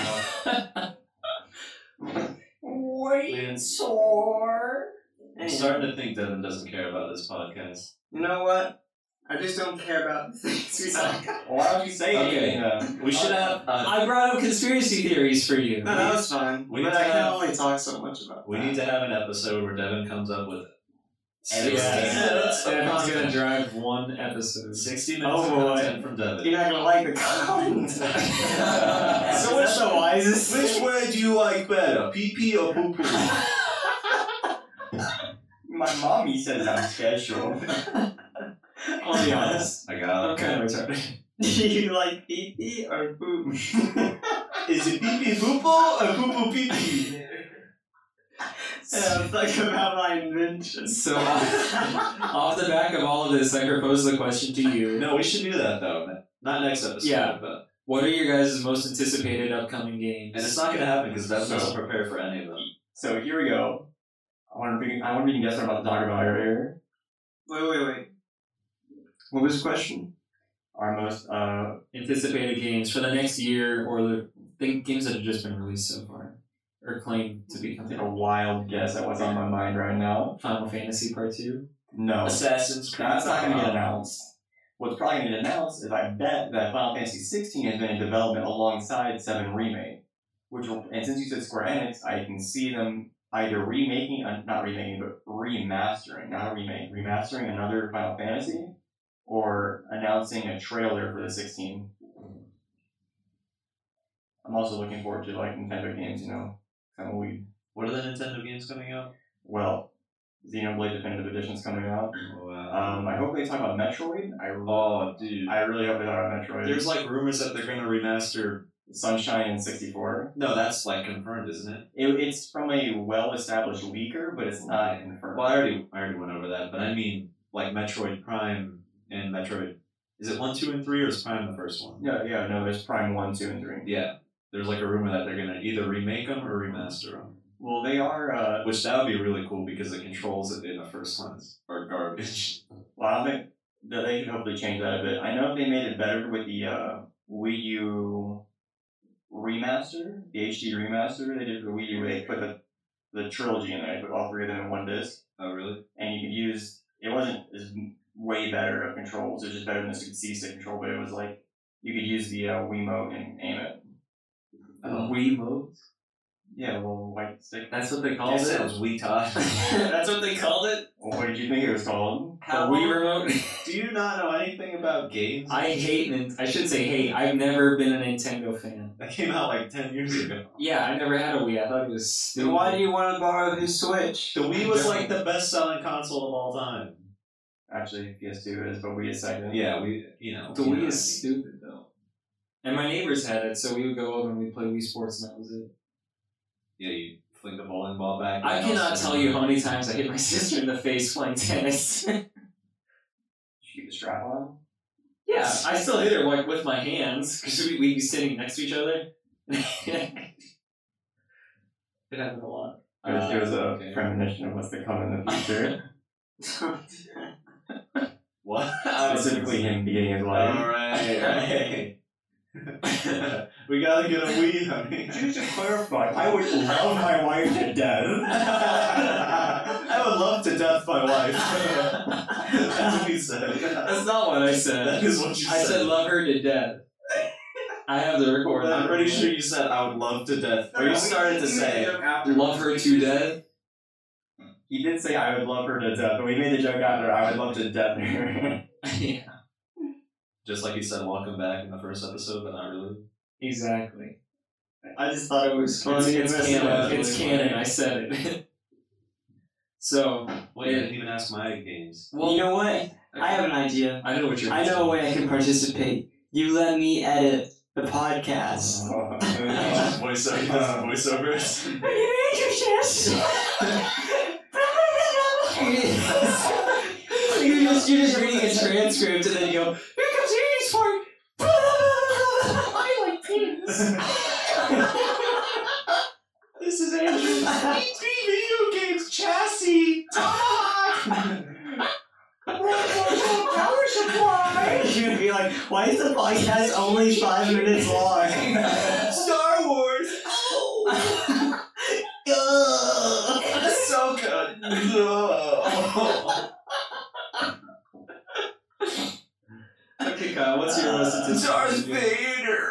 [SPEAKER 3] milk.
[SPEAKER 4] Wait, sore!
[SPEAKER 3] I'm starting to think Devin doesn't care about this podcast.
[SPEAKER 4] You know what? I just don't care about the things we talk about.
[SPEAKER 1] Why don't you say
[SPEAKER 2] Okay.
[SPEAKER 1] anything?
[SPEAKER 3] We should have.
[SPEAKER 2] I brought up conspiracy theories for you.
[SPEAKER 4] No, that was fine.
[SPEAKER 3] We
[SPEAKER 4] but
[SPEAKER 3] need
[SPEAKER 4] I
[SPEAKER 3] to
[SPEAKER 4] can
[SPEAKER 3] have-
[SPEAKER 4] only talk so much about
[SPEAKER 3] We
[SPEAKER 4] that.
[SPEAKER 3] need to have an episode where Devin comes up with 60
[SPEAKER 2] Yes.
[SPEAKER 3] minutes of
[SPEAKER 2] Devin's gonna
[SPEAKER 3] content.
[SPEAKER 2] drive one episode.
[SPEAKER 3] 60 minutes
[SPEAKER 4] Oh,
[SPEAKER 3] of
[SPEAKER 4] boy.
[SPEAKER 3] content from Devin.
[SPEAKER 4] You're not gonna like the content. So what's the wisest?
[SPEAKER 3] Which word do you like better, pee or poo poo?
[SPEAKER 1] My mommy says I'm special.
[SPEAKER 2] I'll be honest.
[SPEAKER 3] I got
[SPEAKER 2] I'm
[SPEAKER 3] it.
[SPEAKER 2] kind of retarded.
[SPEAKER 4] Do you like pee-pee or poop?
[SPEAKER 3] Is it pee pee poo poo or poo poo pee pee?
[SPEAKER 4] Yeah, it's like about my invention.
[SPEAKER 2] So, off the back of all of this, I propose the question to you.
[SPEAKER 3] No, we should do that though. Not next episode.
[SPEAKER 2] Yeah.
[SPEAKER 3] But,
[SPEAKER 2] What are your guys' most anticipated upcoming games?
[SPEAKER 3] and it's not going to happen because Devin
[SPEAKER 1] So-
[SPEAKER 3] doesn't prepare for any of them.
[SPEAKER 1] So here we go. I wonder if we can guess what I'm about to talk about here.
[SPEAKER 4] Wait. What was the question?
[SPEAKER 1] Our most
[SPEAKER 2] Anticipated games for the next year, or the games that have just been released so far, or claimed to be
[SPEAKER 1] take
[SPEAKER 2] coming
[SPEAKER 1] a
[SPEAKER 2] out.
[SPEAKER 1] wild guess at what's on my mind right now.
[SPEAKER 2] Final Fantasy Part 2.
[SPEAKER 1] No.
[SPEAKER 3] Assassin's Creed.
[SPEAKER 1] That's not going to get announced. What's probably going to get announced is I bet that Final Fantasy 16 has been in development alongside 7 Remake. And since you said Square Enix, I can see them either not remaking, but remastering, not a remake, remastering another Final Fantasy, or announcing a trailer for the 16. I'm also looking forward to like Nintendo games, kind of weird.
[SPEAKER 3] What are the Nintendo games coming out?
[SPEAKER 1] Well, Xenoblade Definitive Edition's coming out. I hope they talk about Metroid.
[SPEAKER 3] Oh, dude.
[SPEAKER 1] I really hope they talk about Metroid.
[SPEAKER 3] There's like rumors that they're going to remaster.
[SPEAKER 1] Sunshine in 64.
[SPEAKER 3] No, that's like confirmed, isn't it?
[SPEAKER 1] It's from a well-established leaker, but it's not confirmed.
[SPEAKER 3] Well, I already went over that, but I mean like Metroid Prime and Metroid. Is it 1, 2, and 3, or is Prime the first one?
[SPEAKER 1] No, there's Prime 1, 2, and 3.
[SPEAKER 3] Yeah. There's like a rumor that they're gonna either remake them or remaster them.
[SPEAKER 1] Well, they are.
[SPEAKER 3] Which that would be really cool because the controls in the first ones are garbage.
[SPEAKER 1] Well, I don't think that they could hopefully change that a bit. I know they made it better with the Wii U remaster, the HD remaster they did for the Wii U, where they put the trilogy in there. They put all 3 of them in one disc,
[SPEAKER 3] Oh, really?
[SPEAKER 1] and you could use. It wasn't as way better of controls. It was just better than the C-stick control, but it was like you could use the Wiimote and aim it.
[SPEAKER 2] Wii mode?
[SPEAKER 1] Yeah, a little white stick.
[SPEAKER 2] That's what they called
[SPEAKER 3] That
[SPEAKER 2] it?
[SPEAKER 3] sounds weak, Todd.
[SPEAKER 2] That's what they called it?
[SPEAKER 1] What did you think it was called?
[SPEAKER 2] The Wii remote?
[SPEAKER 3] Do you not know anything about games?
[SPEAKER 2] I should say hate. I've never been a Nintendo fan.
[SPEAKER 3] That came out like 10 years ago.
[SPEAKER 2] Yeah, I never had a Wii. I thought it was stupid.
[SPEAKER 4] Then why do you want to borrow his Switch?
[SPEAKER 3] The Wii was like the best-selling console of all time.
[SPEAKER 1] Actually, PS2 is, but Wii is second.
[SPEAKER 3] Yeah,
[SPEAKER 2] The
[SPEAKER 3] you know
[SPEAKER 2] Wii
[SPEAKER 3] what I
[SPEAKER 2] is stupid, though. And my neighbors had it, so we would go over and we'd play Wii Sports, and that was it.
[SPEAKER 3] Yeah, you fling the bowling ball back.
[SPEAKER 2] I
[SPEAKER 3] and
[SPEAKER 2] cannot
[SPEAKER 3] also-
[SPEAKER 2] tell you how many times I hit my sister in the face playing tennis.
[SPEAKER 1] Did you keep the strap on?
[SPEAKER 2] Yeah, I still hit her like with my hands because we'd be sitting next to each other. It happened a lot.
[SPEAKER 1] It was a
[SPEAKER 3] okay.
[SPEAKER 1] premonition of what's to come in the future.
[SPEAKER 3] What?
[SPEAKER 1] Specifically him beating his wife.
[SPEAKER 3] Alright. We gotta get a Wii, honey.
[SPEAKER 1] Just to clarify, I would love my wife to death.
[SPEAKER 3] I would love to death my wife. That's what he said.
[SPEAKER 2] That's not what I said.
[SPEAKER 3] That is what you
[SPEAKER 2] I said love her to death. I have the record.
[SPEAKER 3] I'm pretty sure you said I would love to death. Or you started to say
[SPEAKER 2] Love her to death.
[SPEAKER 1] He did say I would love her to death, but we made the joke after I would love to death her.
[SPEAKER 2] Yeah,
[SPEAKER 3] just like he said welcome back in the first episode, but not really.
[SPEAKER 2] exactly.
[SPEAKER 4] I just thought it was funny.
[SPEAKER 2] It's canon.
[SPEAKER 4] Really
[SPEAKER 2] It's
[SPEAKER 4] funny.
[SPEAKER 2] canon. I said it. So,
[SPEAKER 3] Well, you didn't even ask my games.
[SPEAKER 2] well,
[SPEAKER 4] You know what? I have an idea.
[SPEAKER 2] I know what you're.
[SPEAKER 4] I know a way I can participate. You let me edit the podcast.
[SPEAKER 3] Voiceovers.
[SPEAKER 2] You're just reading a transcript and then you go, here comes Hades part. I like penis. This is Andrew.
[SPEAKER 3] E3 video games chassis.
[SPEAKER 4] Power supply! You're gonna be like, why is the podcast only 5 minutes long?
[SPEAKER 3] Star Wars.
[SPEAKER 4] Ugh.
[SPEAKER 3] That's so good.
[SPEAKER 2] Okay, Kyle, what's your most anticipated game?
[SPEAKER 3] Vader.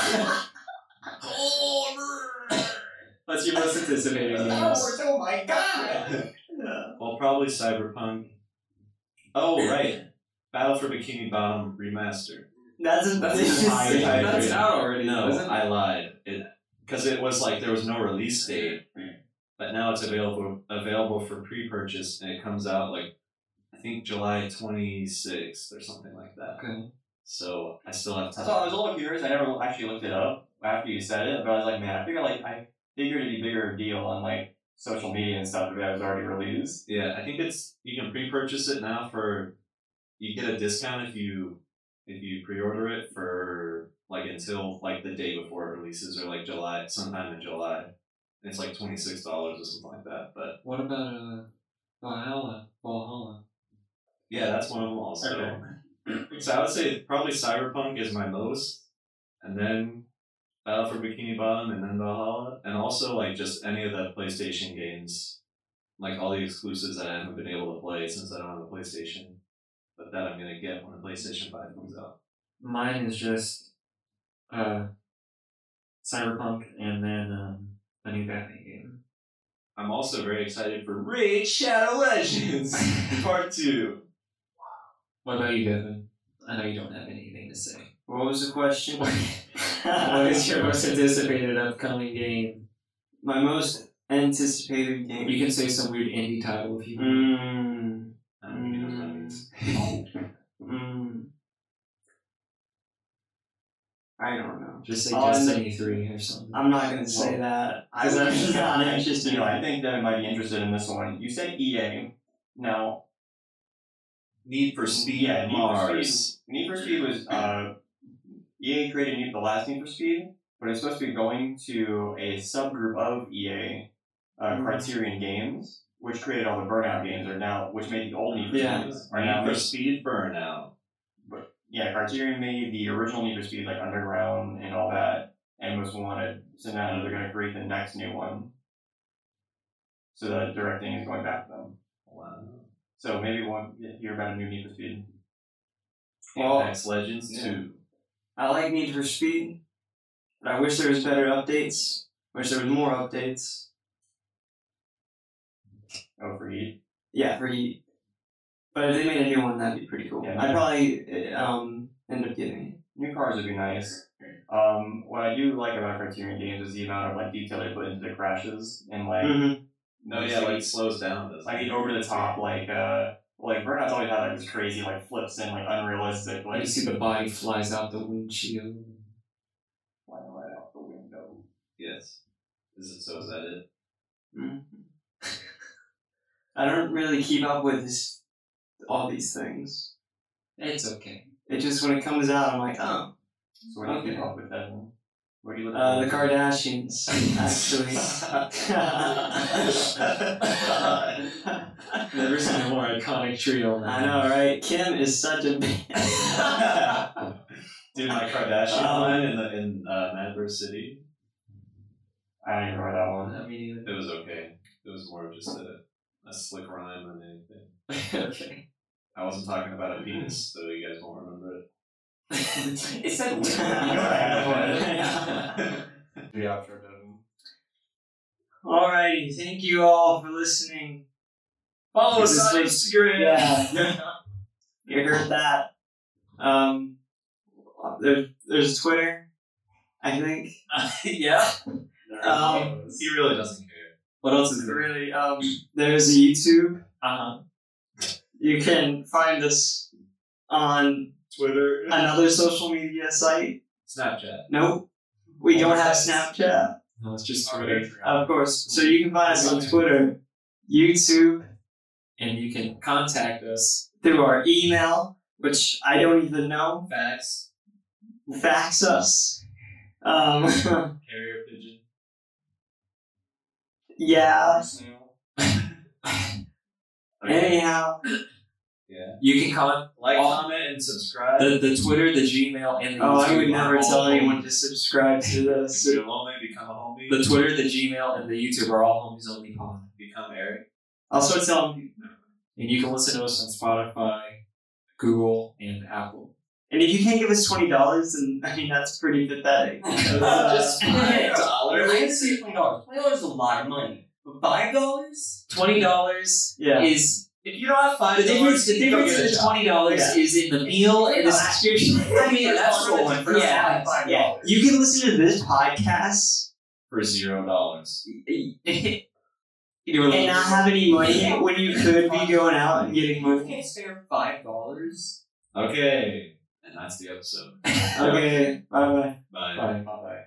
[SPEAKER 2] What's your most anticipated games?
[SPEAKER 4] Oh my god!
[SPEAKER 3] Well, probably Cyberpunk. Oh, right. Battle for Bikini Bottom remastered.
[SPEAKER 4] That's
[SPEAKER 2] out already.
[SPEAKER 3] No,
[SPEAKER 2] isn't it?
[SPEAKER 3] I lied. Because it was like there was no release date, but now it's available for pre-purchase, and it comes out like I think July 26th or something like that.
[SPEAKER 2] Okay.
[SPEAKER 3] So I still have time.
[SPEAKER 1] So I was a little curious. I never actually looked it up after you said it, but I was like, man, I figured it'd be a bigger deal on like social media and stuff if it was already released.
[SPEAKER 3] Yeah, I think you can pre-purchase it now you get a discount if you pre-order it for like until like the day before it releases or like sometime in July. And it's like $26 or something like that. But
[SPEAKER 2] What about Valhalla?
[SPEAKER 3] yeah, that's one of them also.
[SPEAKER 1] Okay.
[SPEAKER 3] So I would say probably Cyberpunk is my most, and then Battle for Bikini Bottom, and then Valhalla, and also like just any of the PlayStation games, like all the exclusives that I haven't been able to play since I don't have a PlayStation, but that I'm gonna get when the PlayStation 5 comes out.
[SPEAKER 2] Mine is just Cyberpunk and then a new Batman game.
[SPEAKER 3] I'm also very excited for Raid Shadow Legends Part 2.
[SPEAKER 2] What about you, Devin? I know you don't have anything to say.
[SPEAKER 4] What was the question?
[SPEAKER 2] What is your most anticipated upcoming game?
[SPEAKER 4] My most anticipated game.
[SPEAKER 2] You can say some weird indie title if you want.
[SPEAKER 3] I don't even know what that means.
[SPEAKER 4] I don't know.
[SPEAKER 2] Just say Destiny 3 or something.
[SPEAKER 4] I'm not gonna say that.
[SPEAKER 1] I
[SPEAKER 4] I'm just not interested.
[SPEAKER 1] I think Devin might be interested in this one. You said EA. Now,
[SPEAKER 3] Need for Speed
[SPEAKER 1] yeah,
[SPEAKER 3] Mars.
[SPEAKER 1] Need for Speed was EA created the last Need for Speed, but it's supposed to be going to a subgroup of EA, Criterion Games, which created all the Burnout games, which made the old Need for Speeds.
[SPEAKER 3] Need for Speed Burnout.
[SPEAKER 1] Yeah, Criterion made the original Need for Speed, like Underground and all that, and Most Wanted. So now they're going to create the next new one. So the directing is going back to them.
[SPEAKER 3] Wow.
[SPEAKER 1] So maybe we'll hear about a new Need for Speed.
[SPEAKER 4] Well,
[SPEAKER 3] Apex Legends 2.
[SPEAKER 4] I like Need for Speed, but I wish there was better updates. Wish there was more updates.
[SPEAKER 1] Oh, for Heat.
[SPEAKER 4] Yeah, for Heat. But if they made a new one, that'd be pretty cool.
[SPEAKER 1] Yeah.
[SPEAKER 4] I'd probably end up getting it.
[SPEAKER 1] New cars would be nice. What I do like about Criterion Games is the amount of like detail they put into the crashes and like.
[SPEAKER 3] Oh yeah, like it slows down. Doesn't
[SPEAKER 1] Like
[SPEAKER 3] it?
[SPEAKER 1] over the top, like Burnout's always had like this crazy like flips and like unrealistic like.
[SPEAKER 2] You see the body flies out the windshield.
[SPEAKER 1] Flying right out the window.
[SPEAKER 3] Yes. Is that it?
[SPEAKER 4] I don't really keep up with all these things.
[SPEAKER 2] It's okay.
[SPEAKER 4] It just, when it comes out, I'm like, oh.
[SPEAKER 1] So what do you keep up with that one? Where do you look
[SPEAKER 4] The Kardashians, actually.
[SPEAKER 2] Never seen a more iconic trio.
[SPEAKER 4] I know, right? Kim is such a bitch.
[SPEAKER 3] Dude, my Kardashian line in Madverse City.
[SPEAKER 1] I don't even remember that one.
[SPEAKER 2] I mean,
[SPEAKER 3] It was okay. It was more of just a slick rhyme than anything.
[SPEAKER 2] okay.
[SPEAKER 3] I wasn't talking about a penis, so you guys won't remember it.
[SPEAKER 1] It said weird. The outro doesn't.
[SPEAKER 4] Alrighty, thank you all for listening.
[SPEAKER 2] Follow
[SPEAKER 4] us
[SPEAKER 2] us
[SPEAKER 4] on
[SPEAKER 2] on Instagram.
[SPEAKER 4] Yeah. You heard that. There's Twitter, I think.
[SPEAKER 2] Yeah.
[SPEAKER 3] He really doesn't care.
[SPEAKER 2] What else is there?
[SPEAKER 4] Really, there's YouTube.
[SPEAKER 2] Uh-huh.
[SPEAKER 4] You can find us on
[SPEAKER 3] Twitter.
[SPEAKER 4] another social media site.
[SPEAKER 3] Snapchat.
[SPEAKER 4] Nope. We don't have Snapchat.
[SPEAKER 2] No, it's just Twitter.
[SPEAKER 4] Of course. So you can find us on Twitter, YouTube,
[SPEAKER 2] and you can contact us.
[SPEAKER 4] Through our email, which I don't even know.
[SPEAKER 3] Facts.
[SPEAKER 4] Fax us.
[SPEAKER 3] Carrier pigeon.
[SPEAKER 4] Yeah.
[SPEAKER 3] Okay.
[SPEAKER 4] Anyhow.
[SPEAKER 3] Yeah.
[SPEAKER 2] You can comment
[SPEAKER 3] Like,
[SPEAKER 2] all-
[SPEAKER 3] comment, and subscribe.
[SPEAKER 2] the Twitter, the Gmail, and the
[SPEAKER 4] Oh,
[SPEAKER 2] YouTube.
[SPEAKER 4] I would
[SPEAKER 2] are
[SPEAKER 4] never
[SPEAKER 2] all
[SPEAKER 4] tell
[SPEAKER 2] homies.
[SPEAKER 4] anyone to subscribe to this.
[SPEAKER 3] Become a homie, become a homie.
[SPEAKER 2] The Twitter, the Gmail, and the YouTube are all homies only pod.
[SPEAKER 3] Become Eric.
[SPEAKER 4] I'll start telling people.
[SPEAKER 2] And you can listen to us on Spotify, Google, and Apple.
[SPEAKER 4] And if you can't give us $20, then I mean that's pretty pathetic.
[SPEAKER 3] Just $5.
[SPEAKER 5] I had to say $20. $20 is a lot of money. But $5?
[SPEAKER 2] $20
[SPEAKER 4] Yeah.
[SPEAKER 2] is
[SPEAKER 3] If you don't have $5,
[SPEAKER 2] the difference. The
[SPEAKER 3] you go
[SPEAKER 2] difference
[SPEAKER 3] get a
[SPEAKER 2] in the
[SPEAKER 3] job.
[SPEAKER 2] $20 is in the meal and the subscription.
[SPEAKER 5] I mean, that's rolling for
[SPEAKER 2] Yeah.
[SPEAKER 5] $5.
[SPEAKER 4] Yeah. You can listen to this podcast
[SPEAKER 3] For $0.
[SPEAKER 4] and not have any money when you could be going out and getting
[SPEAKER 5] You
[SPEAKER 4] money.
[SPEAKER 5] can't spare $5.
[SPEAKER 3] Okay. And that's the episode.
[SPEAKER 4] Okay, bye-bye.
[SPEAKER 3] Bye.
[SPEAKER 2] Bye.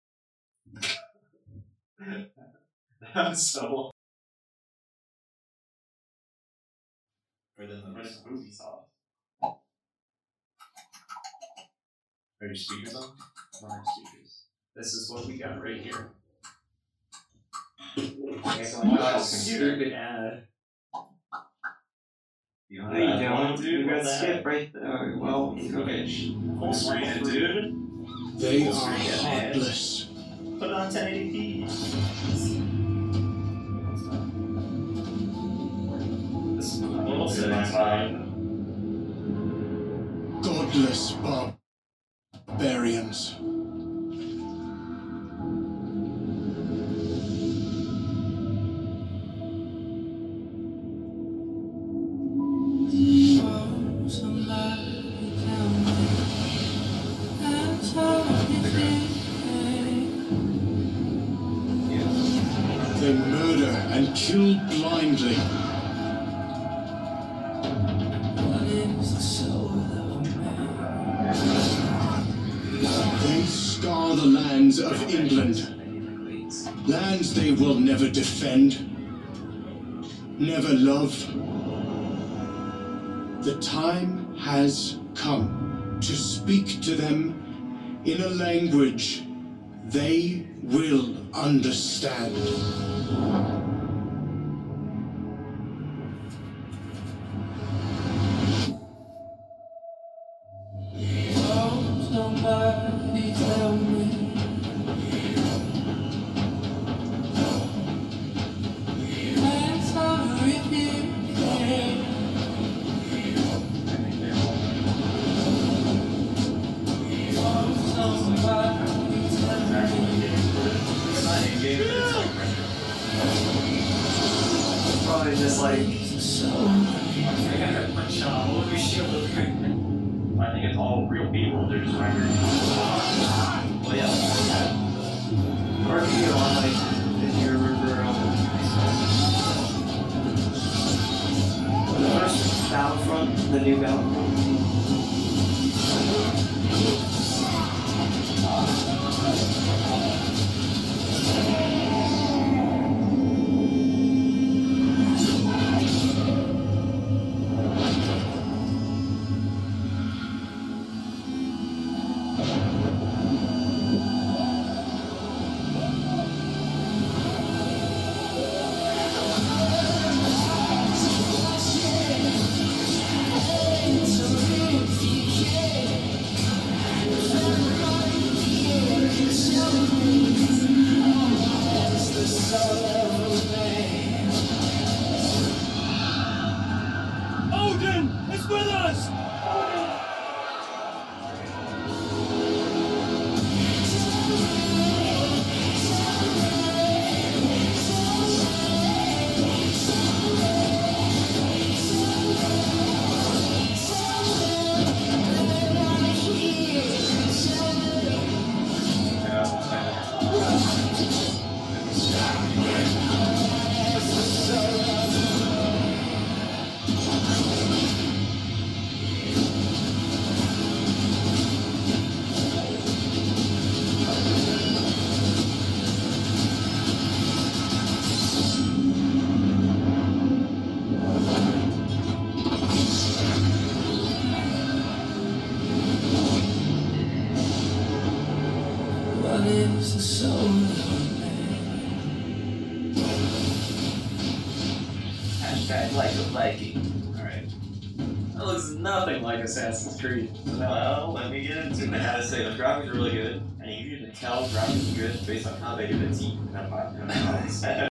[SPEAKER 3] That was so. Or then the
[SPEAKER 1] Where's the movie soft?
[SPEAKER 3] Are your speakers on?
[SPEAKER 2] Smart speakers. This is what we got right here. Stupid ad.
[SPEAKER 3] You
[SPEAKER 4] No,
[SPEAKER 3] don't
[SPEAKER 4] you
[SPEAKER 3] have one,
[SPEAKER 4] don't.
[SPEAKER 3] dude.
[SPEAKER 4] You got
[SPEAKER 3] What's that?
[SPEAKER 4] skip right there. Well, okay.
[SPEAKER 3] Full screen it, dude.
[SPEAKER 6] They are
[SPEAKER 3] Yeah, man.
[SPEAKER 6] heartless.
[SPEAKER 1] Put it on 1080p.
[SPEAKER 3] This is a little
[SPEAKER 1] In
[SPEAKER 3] setting
[SPEAKER 1] my
[SPEAKER 3] screen.
[SPEAKER 6] Godless barbarians. They murder and kill blindly. They scar the lands of England, lands they will never defend, never love. The time has come to speak to them in a language they will understand.
[SPEAKER 4] Probably just like
[SPEAKER 1] I think it's all real people. They're just rendering.
[SPEAKER 3] Well, yeah.
[SPEAKER 4] or if you go on like if you remember the first Battlefront, the new Battlefront.
[SPEAKER 5] Hashtag like a Viking.
[SPEAKER 3] Alright.
[SPEAKER 2] That looks nothing like Assassin's Creed.
[SPEAKER 1] Well, let me get into it. I gotta say, the graphics are really good, and you can tell graphics are good based on how they do the teeth.